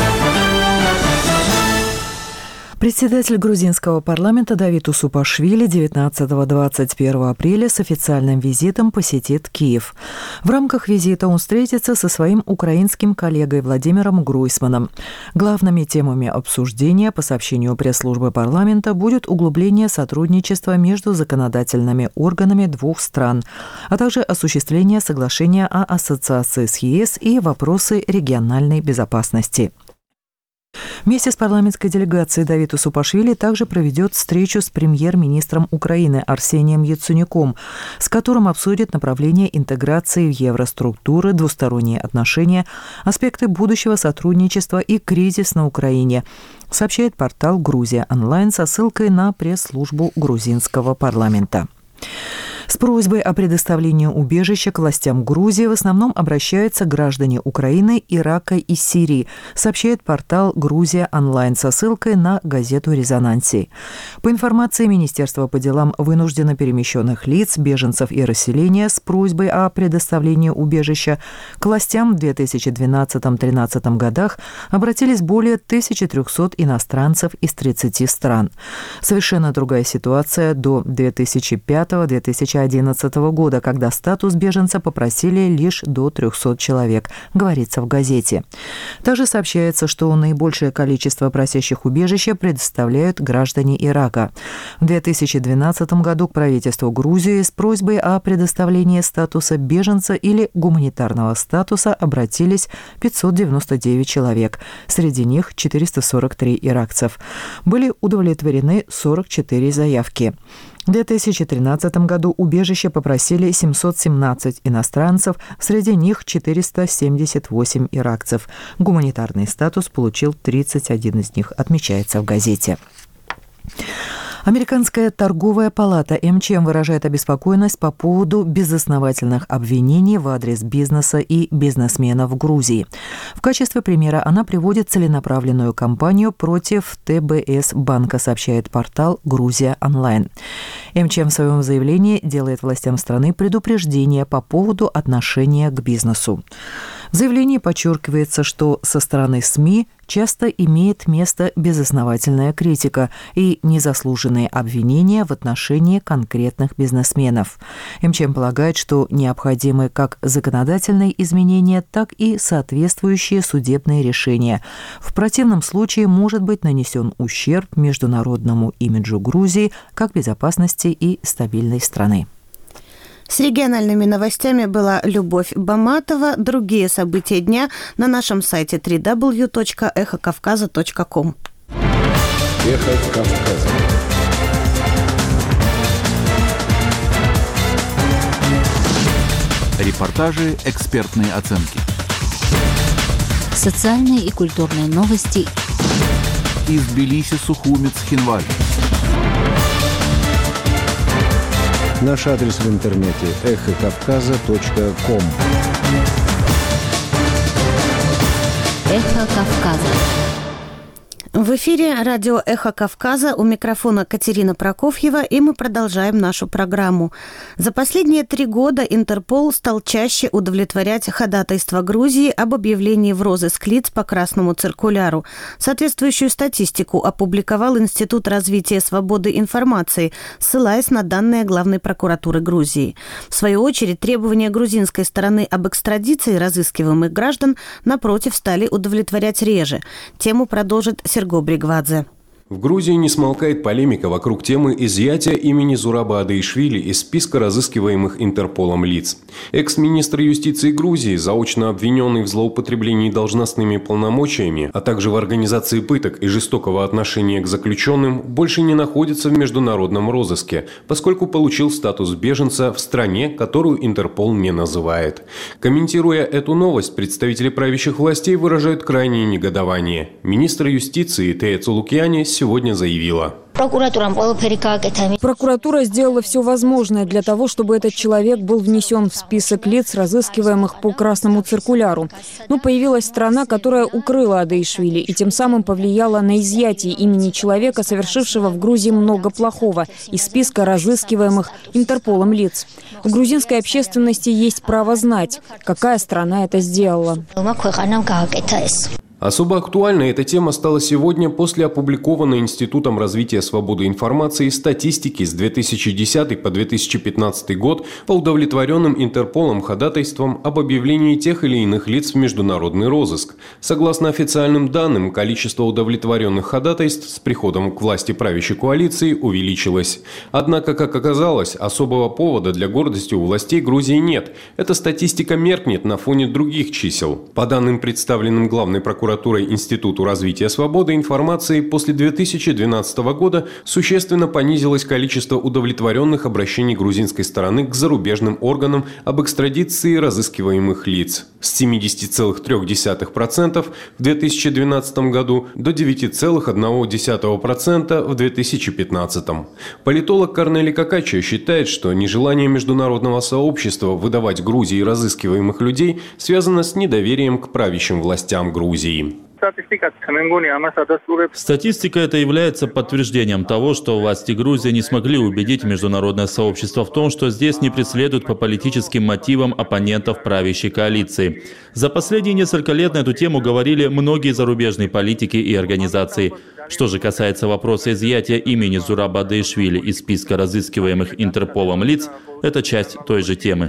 Председатель грузинского парламента Давид Усупашвили 19-21 апреля с официальным визитом посетит Киев. В рамках визита он встретится со своим украинским коллегой Владимиром Гройсманом. Главными темами обсуждения, по сообщению пресс-службы парламента, будет углубление сотрудничества между законодательными органами двух стран, а также осуществление соглашения о ассоциации с ЕС и вопросы региональной безопасности. Вместе с парламентской делегацией Давид Усупашвили также проведет встречу с премьер-министром Украины Арсением Яценюком, с которым обсудит направление интеграции в евроструктуры, двусторонние отношения, аспекты будущего сотрудничества и кризис на Украине, сообщает портал «Грузия онлайн» со ссылкой на пресс-службу грузинского парламента. С просьбой о предоставлении убежища к властям Грузии в основном обращаются граждане Украины, Ирака и Сирии, сообщает портал «Грузия онлайн» со ссылкой на газету «Резонанси». По информации Министерства по делам вынужденно перемещенных лиц, беженцев и расселения с просьбой о предоставлении убежища к властям в 2012-2013 годах обратились более 1300 иностранцев из 30 стран. Совершенно другая ситуация до 2005-2011 года, когда статус беженца попросили лишь до 300 человек, говорится в газете. Также сообщается, что наибольшее количество просящих убежища предоставляют граждане Ирака. В 2012 году к правительству Грузии с просьбой о предоставлении статуса беженца или гуманитарного статуса обратились 599 человек, среди них 443 иракцев. Были удовлетворены 44 заявки. В 2013 году убежище попросили 717 иностранцев, среди них 478 иракцев. Гуманитарный статус получил 31 из них, отмечается в газете. Американская торговая палата МЧМ выражает обеспокоенность по поводу безосновательных обвинений в адрес бизнеса и бизнесменов в Грузии. В качестве примера она приводит целенаправленную кампанию против ТБС банка, сообщает портал «Грузия онлайн». МЧМ в своем заявлении делает властям страны предупреждение по поводу отношения к бизнесу. В заявлении подчеркивается, что со стороны СМИ часто имеет место безосновательная критика и незаслуженные обвинения в отношении конкретных бизнесменов. МЧМ полагает, что необходимы как законодательные изменения, так и соответствующие судебные решения. В противном случае может быть нанесен ущерб международному имиджу Грузии как безопасности и стабильной страны. С региональными новостями была Любовь Бамматова. Другие события дня на нашем сайте www.эхокавказа.ком. Эхо Кавказа. Репортажи, экспертные оценки. Социальные и культурные новости. Из Тбилиси, Сухуми, Цхинваль. Наш адрес в интернете эхокавказа.ком. Эхо Кавказа. В эфире радио «Эхо Кавказа», у микрофона Катерина Прокофьева, и мы продолжаем нашу программу. За последние 3 года Интерпол стал чаще удовлетворять ходатайства Грузии об объявлении в розыск лиц по красному циркуляру. Соответствующую статистику опубликовал Институт развития свободы информации, ссылаясь на данные Главной прокуратуры Грузии. В свою очередь, требования грузинской стороны об экстрадиции разыскиваемых граждан, напротив, стали удовлетворять реже. Тему продолжит Серго Бригвадзе. В Грузии не смолкает полемика вокруг темы изъятия имени Зураба Адаишвили из списка разыскиваемых Интерполом лиц. Экс-министр юстиции Грузии, заочно обвиненный в злоупотреблении должностными полномочиями, а также в организации пыток и жестокого отношения к заключенным, больше не находится в международном розыске, поскольку получил статус беженца в стране, которую Интерпол не называет. Комментируя эту новость, представители правящих властей выражают крайнее негодование. Министр юстиции Тея Цулукьяни сегодня заявила: Прокуратура сделала все возможное для того, чтобы этот человек был внесен в список лиц, разыскиваемых по красному циркуляру. Но появилась страна, которая укрыла Адаишвили и тем самым повлияла на изъятие имени человека, совершившего в Грузии много плохого, из списка разыскиваемых Интерполом лиц. У грузинской общественности есть право знать, какая страна это сделала. Особо актуальной эта тема стала сегодня после опубликованной Институтом развития свободы информации статистики с 2010 по 2015 год по удовлетворенным Интерполом ходатайствам об объявлении тех или иных лиц в международный розыск. Согласно официальным данным, количество удовлетворенных ходатайств с приходом к власти правящей коалиции увеличилось. Однако, как оказалось, особого повода для гордости у властей Грузии нет. Эта статистика меркнет на фоне других чисел. По данным, представленным Главной прокуратурой Институту развития свободы информации, после 2012 года существенно понизилось количество удовлетворенных обращений грузинской стороны к зарубежным органам об экстрадиции разыскиваемых лиц с 70,3% в 2012 году до 9,1% в 2015. Политолог Корнели Какачо считает, что нежелание международного сообщества выдавать Грузии разыскиваемых людей связано с недоверием к правящим властям Грузии. Статистика это является подтверждением того, что власти Грузии не смогли убедить международное сообщество в том, что здесь не преследуют по политическим мотивам оппонентов правящей коалиции. За последние несколько лет на эту тему говорили многие зарубежные политики и организации. Что же касается вопроса изъятия имени Зураба Адаишвили из списка разыскиваемых Интерполом лиц, это часть той же темы.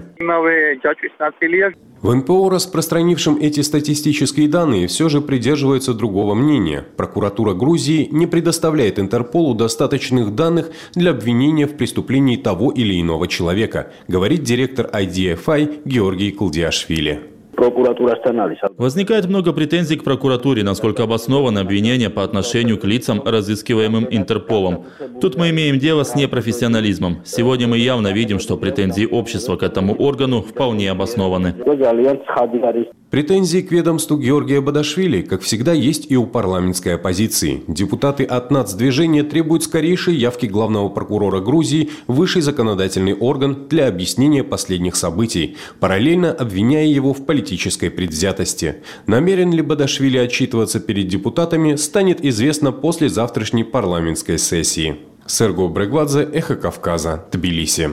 В НПО, распространившем эти статистические данные, все же придерживается другого мнения. Прокуратура Грузии не предоставляет Интерполу достаточных данных для обвинения в преступлении того или иного человека, говорит директор IDFI Георгий Кылдиашвили. Возникает много претензий к прокуратуре, насколько обосновано обвинение по отношению к лицам, разыскиваемым Интерполом. Тут мы имеем дело с непрофессионализмом. Сегодня мы явно видим, что претензии общества к этому органу вполне обоснованы. Претензии к ведомству Георгия Бадашвили, как всегда, есть и у парламентской оппозиции. Депутаты от нацдвижения требуют скорейшей явки главного прокурора Грузии в высший законодательный орган для объяснения последних событий, параллельно обвиняя его в политической предвзятости. Намерен ли Бадашвили отчитываться перед депутатами, станет известно после завтрашней парламентской сессии. Серго Бригвадзе, Эхо Кавказа, Тбилиси.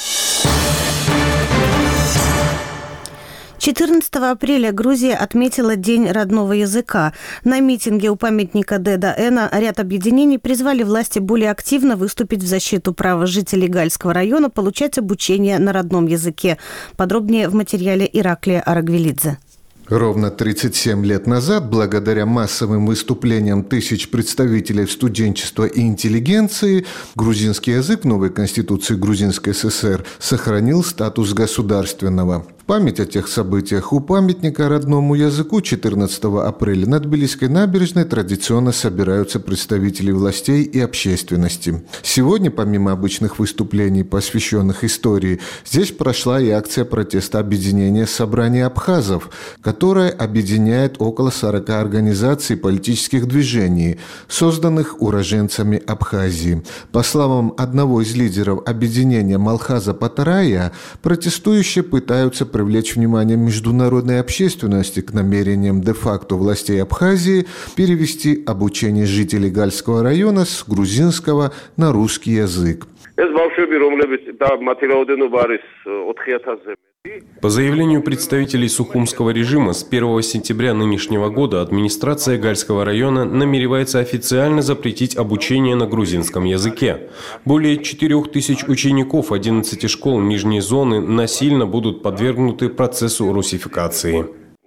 14 апреля Грузия отметила День родного языка. На митинге у памятника Деда Эна ряд объединений призвали власти более активно выступить в защиту права жителей Гальского района получать обучение на родном языке. Подробнее в материале Ираклия Арагвелидзе. Ровно 37 лет назад, благодаря массовым выступлениям тысяч представителей студенчества и интеллигенции, грузинский язык в новой Конституции Грузинской ССР сохранил статус государственного. В память о тех событиях у памятника родному языку 14 апреля на Тбилисской набережной традиционно собираются представители властей и общественности. Сегодня, помимо обычных выступлений, посвященных истории, здесь прошла и акция протеста объединения собрания абхазов, которая объединяет около 40 организаций политических движений, созданных уроженцами Абхазии. По словам одного из лидеров объединения Малхаза Патарая, протестующие пытаются привлечь внимание международной общественности к намерениям де-факто властей Абхазии перевести обучение жителей Гальского района с грузинского на русский язык. По заявлению представителей Сухумского режима, с 1 сентября нынешнего года администрация Гальского района намеревается официально запретить обучение на грузинском языке. Более 4000 учеников 11 школ нижней зоны насильно будут подвергнуты процессу русификации.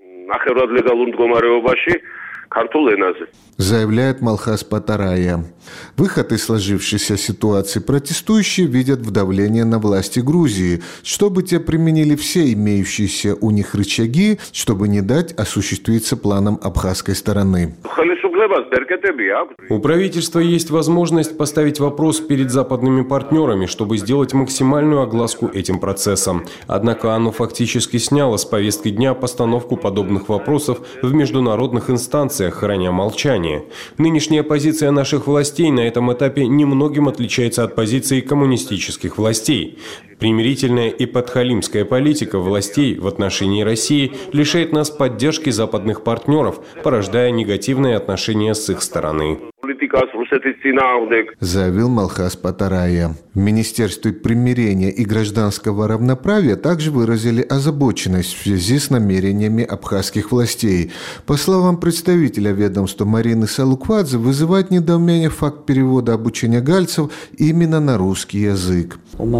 Заявляет Малхас Патарая. Выход из сложившейся ситуации протестующие видят в давлении на власти Грузии, чтобы те применили все имеющиеся у них рычаги, чтобы не дать осуществиться планам абхазской стороны. У правительства есть возможность поставить вопрос перед западными партнерами, чтобы сделать максимальную огласку этим процессам. Однако оно фактически сняло с повестки дня постановку подобных вопросов в международных инстанциях, храня молчание. Нынешняя позиция наших властей на этом этапе немногим отличается от позиции коммунистических властей. Примирительная и подхалимская политика властей в отношении России лишает нас поддержки западных партнеров, порождая негативные отношения с их стороны. Заявил Малхас Патарая. В Министерстве примирения и гражданского равноправия также выразили озабоченность в связи с намерениями абхазских властей. По словам представителя ведомства Марины Салуквадзе, вызывает недоумение факт перевода обучения гальцев именно на русский язык.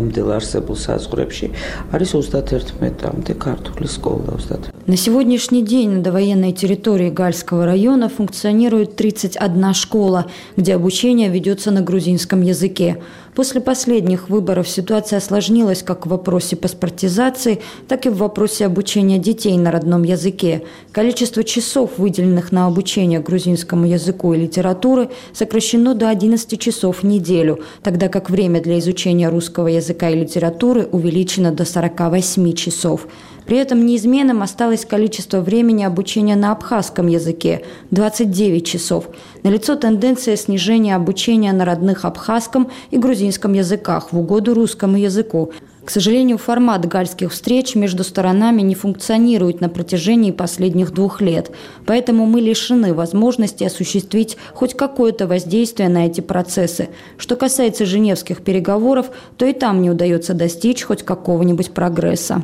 На сегодняшний день на довоенной территории Гальского района функционирует 31 школа, где обучение ведется на грузинском языке. После последних выборов ситуация осложнилась как в вопросе паспортизации, так и в вопросе обучения детей на родном языке. Количество часов, выделенных на обучение грузинскому языку и литературы, сокращено до 11 часов в неделю, тогда как время для изучения русского языка и литературы увеличено до 48 часов. При этом неизменным осталось количество времени обучения на абхазском языке – 29 часов. Налицо тенденция снижения обучения на родных абхазском и грузинском языках в угоду русскому языку. К сожалению, формат гальских встреч между сторонами не функционирует на протяжении последних 2 лет. Поэтому мы лишены возможности осуществить хоть какое-то воздействие на эти процессы. Что касается женевских переговоров, то и там не удается достичь хоть какого-нибудь прогресса.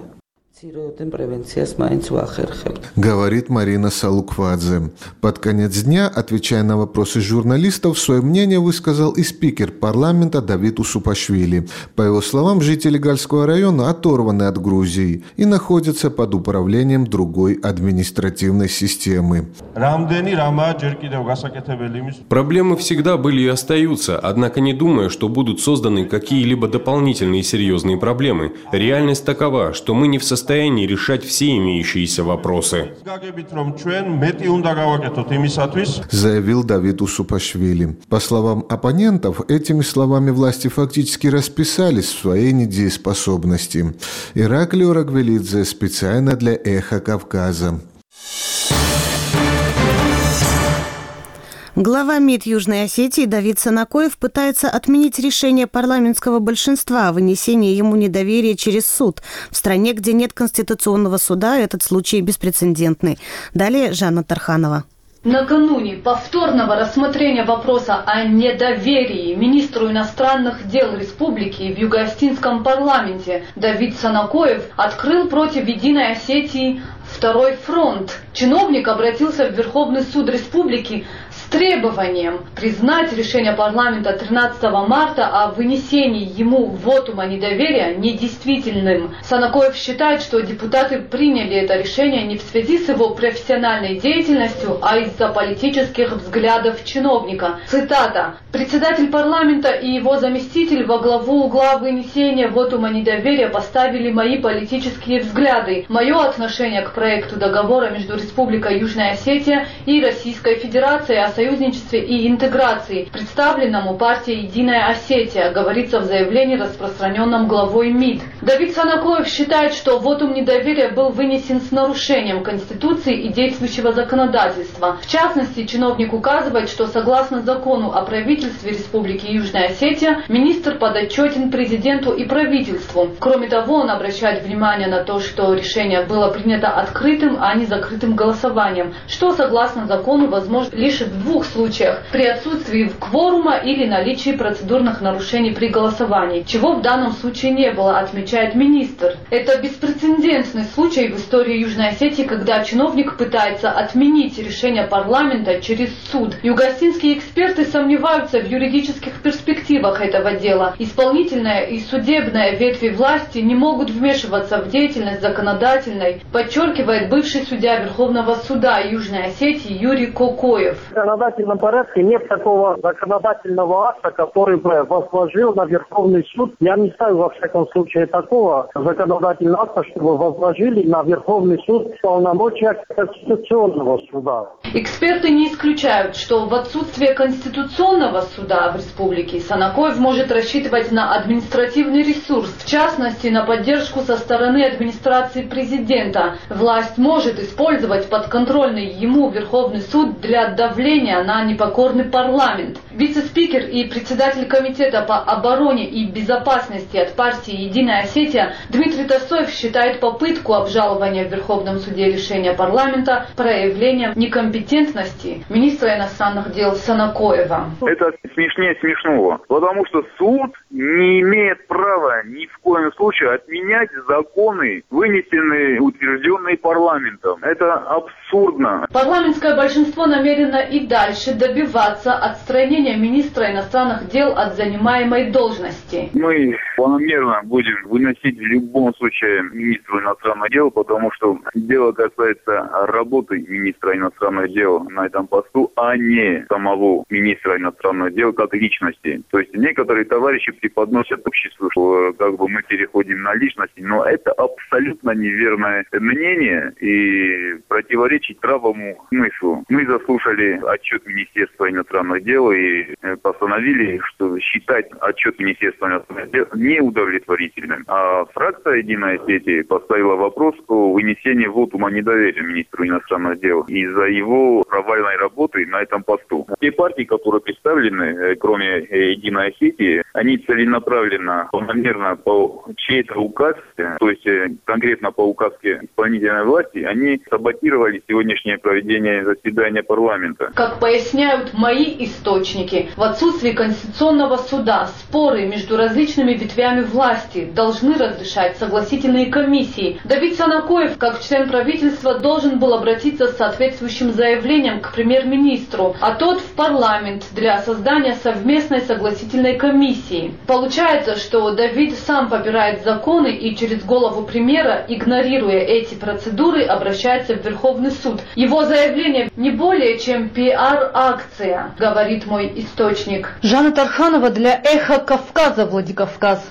Говорит Марина Салуквадзе. Под конец дня, отвечая на вопросы журналистов, свое мнение высказал и спикер парламента Давид Усупашвили. По его словам, жители Гальского района оторваны от Грузии и находятся под управлением другой административной системы. Проблемы всегда были и остаются, однако не думаю, что будут созданы какие-либо дополнительные серьезные проблемы. Реальность такова, что мы не в состоянии решать все имеющиеся вопросы. Заявил Давид Усупашвили. По словам оппонентов, этими словами власти фактически расписались в своей недееспособности. Ираклий Орагвелидзе специально для «Эхо Кавказа». Глава МИД Южной Осетии Давид Санакоев пытается отменить решение парламентского большинства о вынесении ему недоверия через суд. В стране, где нет конституционного суда, этот случай беспрецедентный. Далее Жанна Тарханова. Накануне повторного рассмотрения вопроса о недоверии министру иностранных дел республики в Юго-Осетинском парламенте Давид Санакоев открыл против Единой Осетии второй фронт. Чиновник обратился в Верховный суд республики с требованием признать решение парламента 13 марта о вынесении ему вотума недоверия недействительным. Санакоев считает, что депутаты приняли это решение не в связи с его профессиональной деятельностью, а из-за политических взглядов чиновника. Цитата. «Председатель парламента и его заместитель во главу угла вынесения вотума недоверия поставили мои политические взгляды. Мое отношение к проекту договора между Республикой Южная Осетия и Российской Федерацией о союзничестве и интеграции, представленному партией «Единая Осетия», говорится в заявлении, распространенном главой МИД. Давид Санакоев считает, что вотум недоверия был вынесен с нарушением Конституции и действующего законодательства. В частности, чиновник указывает, что согласно закону о правительстве Республики Южная Осетия, министр подотчетен президенту и правительству. Кроме того, он обращает внимание на то, что решение было принято открытым, а не закрытым голосованием, что согласно закону возможно лишь в двух случаях: при отсутствии кворума или наличии процедурных нарушений при голосовании, чего в данном случае не было, отмечает министр. Это беспрецедентный случай в истории Южной Осетии, когда чиновник пытается отменить решение парламента через суд. Югостинские эксперты сомневаются в юридических перспективах этого дела. Исполнительная и судебная ветви власти не могут вмешиваться в деятельность законодательной, подчеркивает бывший судья Верховного суда Южной Осетии Юрий Кокоев. В законодательном порядке нет такого законодательного акта, который бы возложил на Верховный суд. Я не знаю, во всяком случае, такого законодательного акта, чтобы возложили на Верховный суд полномочия Конституционного суда. Эксперты не исключают, что в отсутствие Конституционного суда в республике Санакоев может рассчитывать на административный ресурс, в частности, на поддержку со стороны администрации президента. Власть может использовать подконтрольный ему Верховный суд для давления на непокорный парламент. Вице-спикер и председатель комитета по обороне и безопасности от партии «Единая Осетия» Дмитрий Тасоев считает попытку обжалования в Верховном суде решения парламента проявлением некомпетентности министра иностранных дел Санакоева. Это смешнее смешного, потому что суд не имеет права ни в коем случае отменять законы, вынесенные, утвержденные парламентом. Это абсурдно. Парламентское большинство намерено и дальше добиваться отстранения министра иностранных дел от занимаемой должности. Мы планомерно будем выносить в любом случае министра иностранных дел, потому что дело касается работы министра иностранных дел на этом посту, а не самого министра иностранных дел как личности. То есть некоторые товарищи преподносят обществу, что как бы мы переходим на личности, но это абсолютно неверное мнение и противоречит здравому смыслу. Мы заслушали отчет Министерства иностранных дел и постановили, что считать отчет Министерства иностранных дел неудовлетворительным. А фракция «Единая Осетия» поставила вопрос о вынесении вотума недоверия министру иностранных дел из-за его провальной работы на этом посту. Те партии, которые представлены, кроме «Единой Осетии», они целенаправленно, планомерно по чьей-то указке, то есть конкретно по указке исполнительной власти, они саботировали сегодняшнее проведение заседания парламента. Как поясняют мои источники, в отсутствии Конституционного суда споры между различными ветвями власти должны разрешать согласительные комиссии. Давид Санакоев, как член правительства, должен был обратиться с соответствующим заявлением к премьер-министру, а тот в парламент для создания совместной согласительной комиссии. Получается, что Давид сам попирает законы и через голову премьера, игнорируя эти процедуры, обращается в Верховный суд. Его заявление не более чем пиар-акция, говорит мой источник. Жанна Тарханова для «Эхо Кавказа», Владикавказ.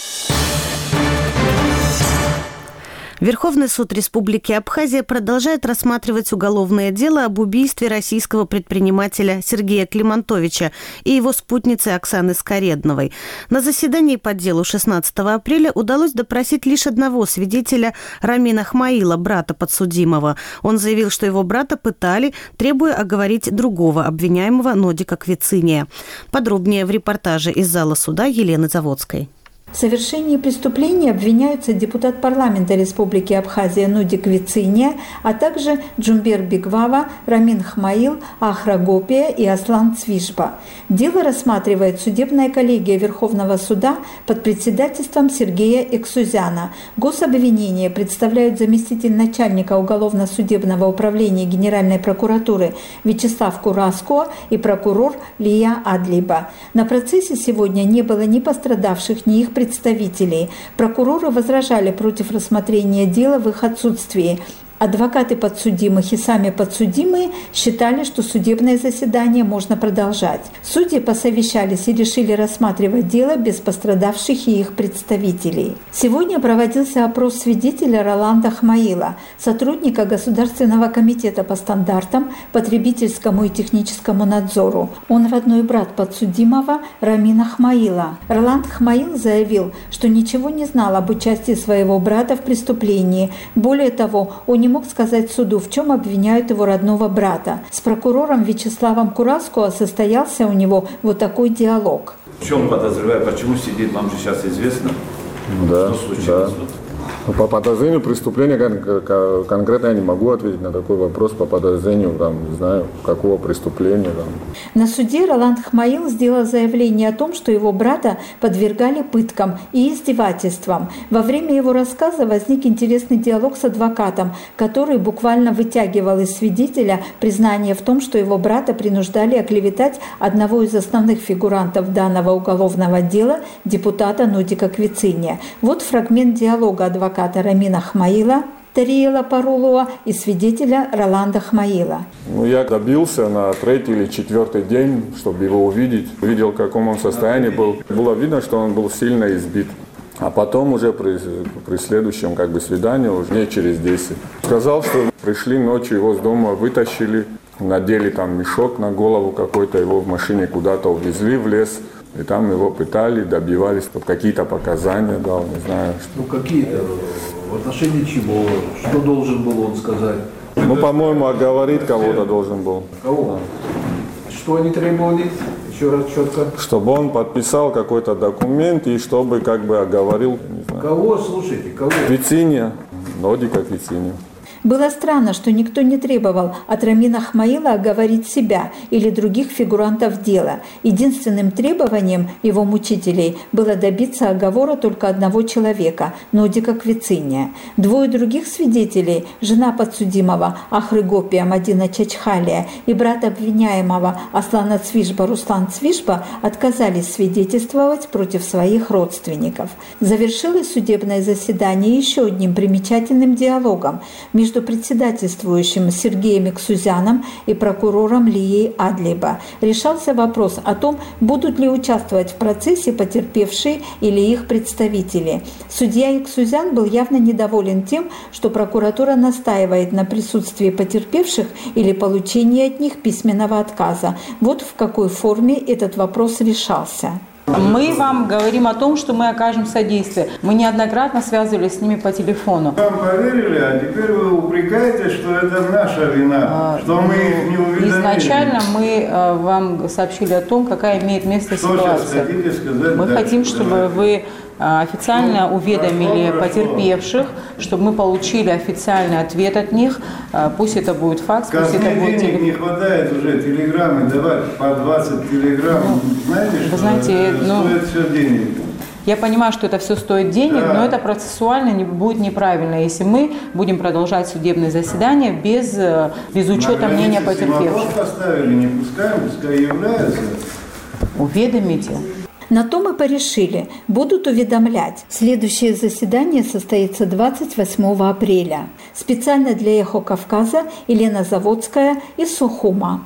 Верховный суд Республики Абхазия продолжает рассматривать уголовное дело об убийстве российского предпринимателя Сергея Климантовича и его спутницы Оксаны Скоредновой. На заседании по делу 16 апреля удалось допросить лишь одного свидетеля, Рамина Хмаила, брата подсудимого. Он заявил, что его брата пытали, требуя оговорить другого обвиняемого Нодика Квициния. Подробнее в репортаже из зала суда Елены Заводской. В совершении преступления обвиняются депутат парламента Республики Абхазия Нодик Квициния, а также Джумбер Бигвава, Рамин Хмаил, Ахра Гопия и Аслан Цвишба. Дело рассматривает судебная коллегия Верховного суда под председательством Сергея Эксузяна. Гособвинение представляют заместитель начальника уголовно-судебного управления Генеральной прокуратуры Вячеслав Кураско и прокурор Лия Адлиба. На процессе сегодня не было ни пострадавших, ни их представителей. Прокуроры возражали против рассмотрения дела в их отсутствии. Адвокаты подсудимых и сами подсудимые считали, что судебное заседание можно продолжать. Судьи посовещались и решили рассматривать дело без пострадавших и их представителей. Сегодня проводился опрос свидетеля Роланда Хмаила, сотрудника Государственного комитета по стандартам, потребительскому и техническому надзору. Он родной брат подсудимого Рамина Хмаила. Роланд Хмаил заявил, что ничего не знал об участии своего брата в преступлении. Более того, он не мог сказать суду, в чем обвиняют его родного брата. С прокурором Вячеславом Кураско состоялся у него вот такой диалог. В чем подозреваю, почему сидит, вам же сейчас известно, что случилось? Да. По подозрению преступления конкретно я не могу ответить на такой вопрос. По подозрению, не знаю, какого преступления. На суде Роланд Хмаил сделал заявление о том, что его брата подвергали пыткам и издевательствам. Во время его рассказа возник интересный диалог с адвокатом, который буквально вытягивал из свидетеля признание в том, что его брата принуждали оклеветать одного из основных фигурантов данного уголовного дела, депутата Нудика Квициния. Вот фрагмент диалога адвоката Рамина Хмаила, Тариела Парулова и свидетеля Роланда Хмаила. Я добился на 3-й или 4-й день, чтобы его увидеть. Видел, в каком он состоянии был. Было видно, что он был сильно избит. А потом уже при следующем свидании, уже дней через 10. Сказал, что пришли ночью, его с дома вытащили, надели мешок на голову какой-то, его в машине куда-то увезли в лес. И там его пытали, добивались, какие-то показания дал, не знаю. Какие-то? В отношении чего? Что должен был он сказать? По-моему, оговорить кого-то должен был. Кого? Что они требовали? Еще раз четко. Чтобы он подписал какой-то документ и чтобы оговорил. Не знаю. Кого? Слушайте, кого? Квициния. Нудика Квициния. Было странно, что никто не требовал от Рамина Хмаила оговорить себя или других фигурантов дела. Единственным требованием его мучителей было добиться оговора только одного человека – Нудика Квициния. Двое других свидетелей – жена подсудимого Ахрыгопия Мадина Чачхалия и брат обвиняемого Аслана Цвишба Руслан Цвишба – отказались свидетельствовать против своих родственников. Завершилось судебное заседание еще одним примечательным диалогом между председательствующим Сергеем Иксузяном и прокурором Лией Адлиба. Решался вопрос о том, будут ли участвовать в процессе потерпевшие или их представители. Судья Иксузян был явно недоволен тем, что прокуратура настаивает на присутствии потерпевших или получении от них письменного отказа. Вот в какой форме этот вопрос решался. Мы вам говорим о том, что мы окажем содействие. Мы неоднократно связывались с ними по телефону. Вам поверили, а теперь вы упрекаете, что это наша вина, что мы их не уведомили. Изначально мы вам сообщили о том, какая имеет место ситуация. Мы хотим, чтобы вы официально уведомили потерпевших, чтобы мы получили официальный ответ от них. Пусть это будет факс, пусть это будет денег не хватает уже телеграммы давать по 20 телеграмм. Знаете, вы что знаете, стоит все денег. Я понимаю, что это все стоит денег, да. Но это процессуально будет неправильно, если мы будем продолжать судебное заседание без учета мнения потерпевших. Поставили, не пускаем, пускай являются. Уведомите. На то мы порешили, будут уведомлять. Следующее заседание состоится 28 апреля. Специально для «Эхо Кавказа» Елена Заводская из Сухума.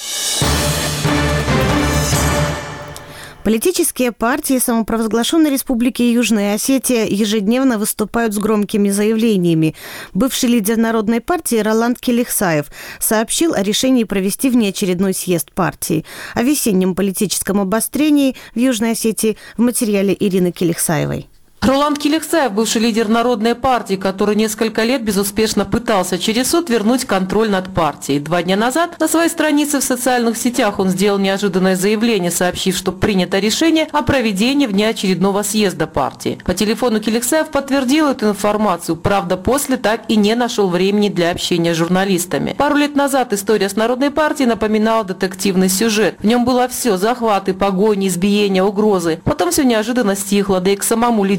Политические партии самопровозглашенной Республики Южная Осетия ежедневно выступают с громкими заявлениями. Бывший лидер Народной партии Роланд Келихсаев сообщил о решении провести внеочередной съезд партии. О весеннем политическом обострении в Южной Осетии в материале Ирины Келихсаевой. Роланд Келихсаев, бывший лидер Народной партии, который несколько лет безуспешно пытался через суд вернуть контроль над партией. 2 дня назад на своей странице в социальных сетях он сделал неожиданное заявление, сообщив, что принято решение о проведении внеочередного съезда партии. По телефону Келихсаев подтвердил эту информацию, правда, после так и не нашел времени для общения с журналистами. Пару лет назад история с Народной партией напоминала детективный сюжет. В нем было все – захваты, погони, избиения, угрозы. Потом все неожиданно стихло, да и к самому лидеру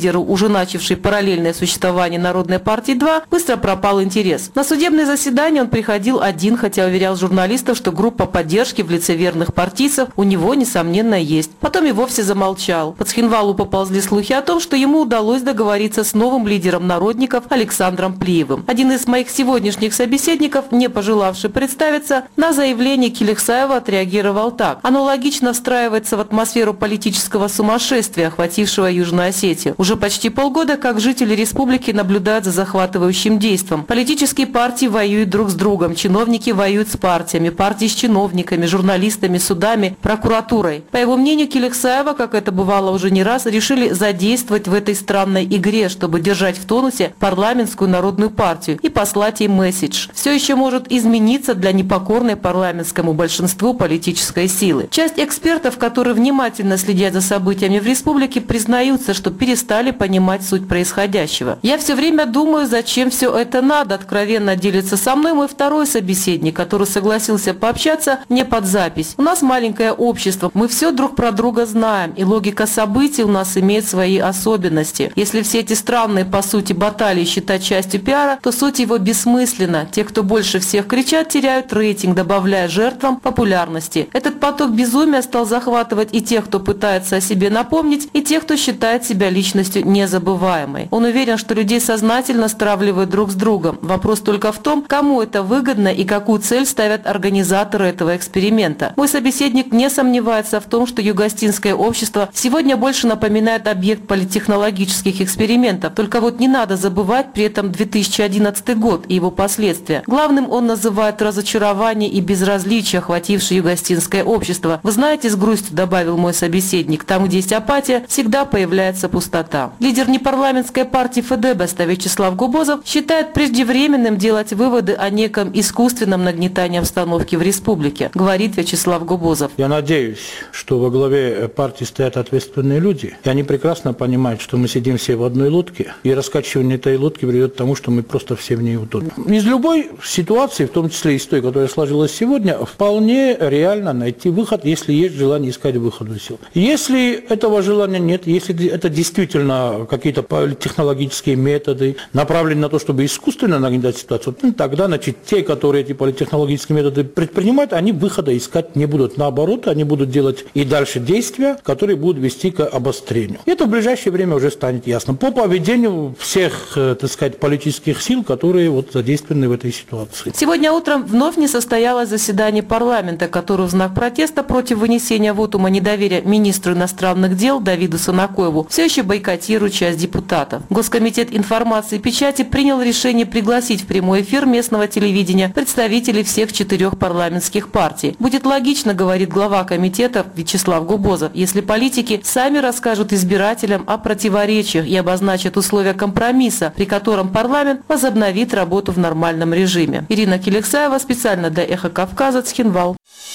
лидеру, уже начавшей параллельное существование Народной партии 2, быстро пропал интерес. На судебное заседание он приходил один, хотя уверял журналистов, что группа поддержки в лице верных партийцев у него, несомненно, есть. Потом и вовсе замолчал. По Цхинвалу поползли слухи о том, что ему удалось договориться с новым лидером народников Александром Плиевым. Один из моих сегодняшних собеседников, не пожелавший представиться, на заявление Келексаева отреагировал так. Оно логично встраивается в атмосферу политического сумасшествия, охватившего Южную Осетию. Уже почти полгода, как жители республики наблюдают за захватывающим действом. Политические партии воюют друг с другом, чиновники воюют с партиями, партии с чиновниками, журналистами, судами, прокуратурой. По его мнению, Келексаева, как это бывало уже не раз, решили задействовать в этой странной игре, чтобы держать в тонусе парламентскую народную партию и послать ей месседж. Все еще может измениться для непокорной парламентскому большинству политической силы. Часть экспертов, которые внимательно следят за событиями в республике, признаются, что перестали понимать суть происходящего. Я все время думаю, зачем все это надо, откровенно делится со мной мой второй собеседник, который согласился пообщаться не под запись. У нас маленькое общество, мы все друг про друга знаем, и логика событий у нас имеет свои особенности. Если все эти странные, по сути, баталии считать частью пиара, то суть его бессмысленна. Те, кто больше всех кричат, теряют рейтинг, добавляя жертвам популярности. Этот поток безумия стал захватывать и тех, кто пытается о себе напомнить, и тех, кто считает себя личностью незабываемой. Он уверен, что людей сознательно стравливают друг с другом. Вопрос только в том, кому это выгодно и какую цель ставят организаторы этого эксперимента. Мой собеседник не сомневается в том, что юго-остинское общество сегодня больше напоминает объект политтехнологических экспериментов. Только вот не надо забывать при этом 2011 год и его последствия. Главным он называет разочарование и безразличие, охватившее юго-остинское общество. Вы знаете, с грустью добавил мой собеседник, там, где есть апатия, всегда появляется пустота. Лидер непарламентской партии ФДБ Вячеслав Губозов считает преждевременным делать выводы о неком искусственном нагнетании обстановки в республике, говорит Вячеслав Губозов. Я надеюсь, что во главе партии стоят ответственные люди, и они прекрасно понимают, что мы сидим все в одной лодке, и раскачивание этой лодки приведет к тому, что мы просто все в ней утонем. Из любой ситуации, в том числе из той, которая сложилась сегодня, вполне реально найти выход, если есть желание искать выход из сил. Если этого желания нет, если это действительно какие-то политтехнологические методы, направленные на то, чтобы искусственно нагнетать ситуацию, тогда, те, которые эти политтехнологические методы предпринимают, они выхода искать не будут. Наоборот, они будут делать и дальше действия, которые будут вести к обострению. И это в ближайшее время уже станет ясно. По поведению всех, политических сил, которые задействованы в этой ситуации. Сегодня утром вновь не состоялось заседание парламента, которое в знак протеста против вынесения вотума недоверия министру иностранных дел Давиду Санакоеву все еще бойкотирует часть депутатов. Госкомитет информации и печати принял решение пригласить в прямой эфир местного телевидения представителей всех 4 парламентских партий. Будет логично, говорит глава комитета Вячеслав Губозов, если политики сами расскажут избирателям о противоречиях и обозначат условия компромисса, при котором парламент возобновит работу в нормальном режиме. Ирина Келексаева специально для «Эхо Кавказа», Цхинвал.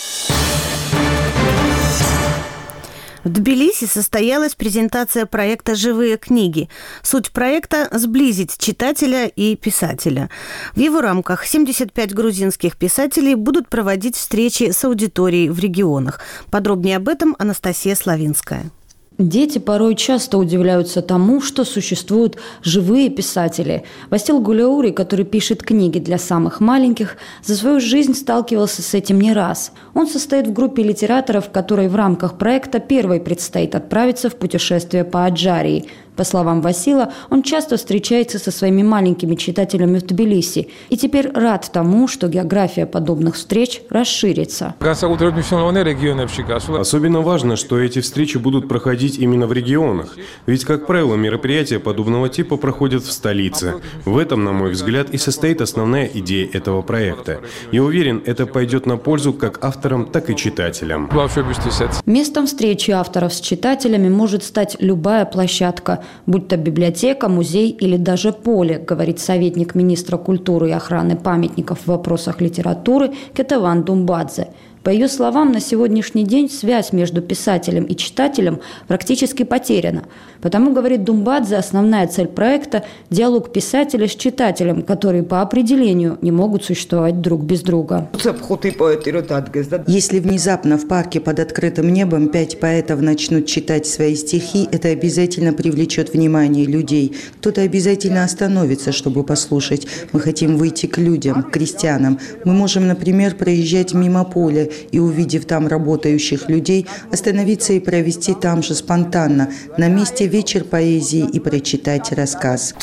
В Тбилиси состоялась презентация проекта «Живые книги». Суть проекта – сблизить читателя и писателя. В его рамках 75 грузинских писателей будут проводить встречи с аудиторией в регионах. Подробнее об этом Анастасия Славинская. Дети порой часто удивляются тому, что существуют живые писатели. Васил Гуляури, который пишет книги для самых маленьких, за свою жизнь сталкивался с этим не раз. Он состоит в группе литераторов, которой в рамках проекта первой предстоит отправиться в путешествие по Аджарии. По словам Васила, он часто встречается со своими маленькими читателями в Тбилиси и теперь рад тому, что география подобных встреч расширится. Особенно важно, что эти встречи будут проходить именно в регионах. Ведь, как правило, мероприятия подобного типа проходят в столице. В этом, на мой взгляд, и состоит основная идея этого проекта. Я уверен, это пойдет на пользу как авторам, так и читателям. Местом встречи авторов с читателями может стать любая площадка, будь то библиотека, музей или даже поле, говорит советник министра культуры и охраны памятников в вопросах литературы Кетаван Думбадзе. По ее словам, на сегодняшний день связь между писателем и читателем практически потеряна. Потому, говорит Думбадзе, основная цель проекта – диалог писателя с читателем, которые по определению не могут существовать друг без друга. Если внезапно в парке под открытым небом 5 поэтов начнут читать свои стихи, это обязательно привлечет внимание людей. Кто-то обязательно остановится, чтобы послушать. Мы хотим выйти к людям, к крестьянам. Мы можем, например, проезжать мимо поля и, увидев там работающих людей, остановиться и провести там же спонтанно, на месте вечер поэзии и прочитать рассказ.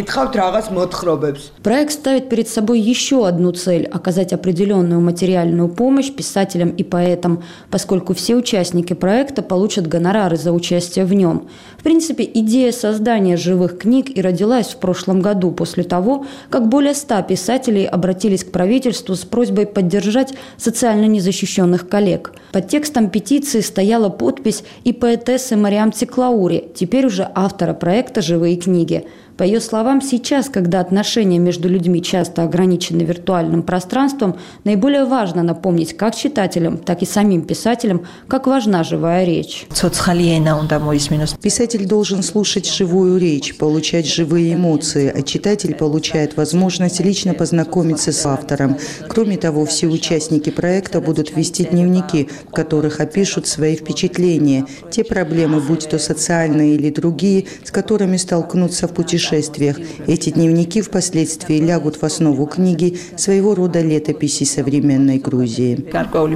Проект ставит перед собой еще одну цель – оказать определенную материальную помощь писателям и поэтам, поскольку все участники проекта получат гонорары за участие в нем. В принципе, идея создания живых книг и родилась в прошлом году после того, как более 100 писателей обратились к правительству с просьбой поддержать социально незащищенных коллег. Под текстом петиции стояла подпись и поэтессы Мариам Циклаури, теперь уже автора проекта «Живые книги». По ее словам, сейчас, когда отношения между людьми часто ограничены виртуальным пространством, наиболее важно напомнить как читателям, так и самим писателям, как важна живая речь. Писатель должен слушать живую речь, получать живые эмоции, а читатель получает возможность лично познакомиться с автором. Кроме того, все участники проекта будут вести дневники, в которых опишут свои впечатления, те проблемы, будь то социальные или другие, с которыми столкнутся в путешествиях. Эти дневники впоследствии лягут в основу книги, своего рода летописи современной Грузии.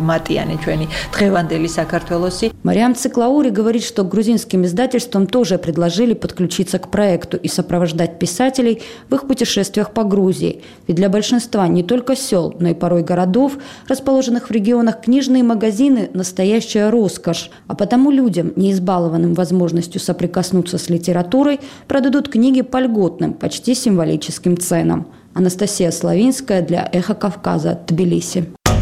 Мариам Циклаури говорит, что грузинским издательствам тоже предложили подключиться к проекту и сопровождать писателей в их путешествиях по Грузии. Ведь для большинства не только сел, но и порой городов, расположенных в регионах, книжные магазины – настоящая роскошь. А потому людям, не избалованным возможностью соприкоснуться с литературой, продадут книги по льготным, почти символическим ценам. Анастасия Славинская для «Эхо Кавказа», Тбилиси.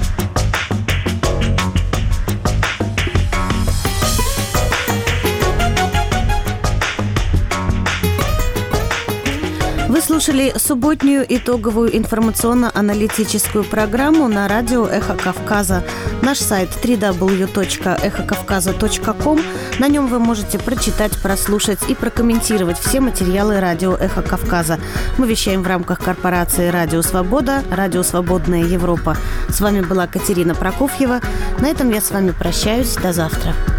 Вы слушали субботнюю итоговую информационно-аналитическую программу на радио «Эхо Кавказа». Наш сайт www.эхокавказа.ком. На нем вы можете прочитать, прослушать и прокомментировать все материалы радио «Эхо Кавказа». Мы вещаем в рамках корпорации «Радио Свобода», «Радио Свободная Европа». С вами была Катерина Прокофьева. На этом я с вами прощаюсь. До завтра.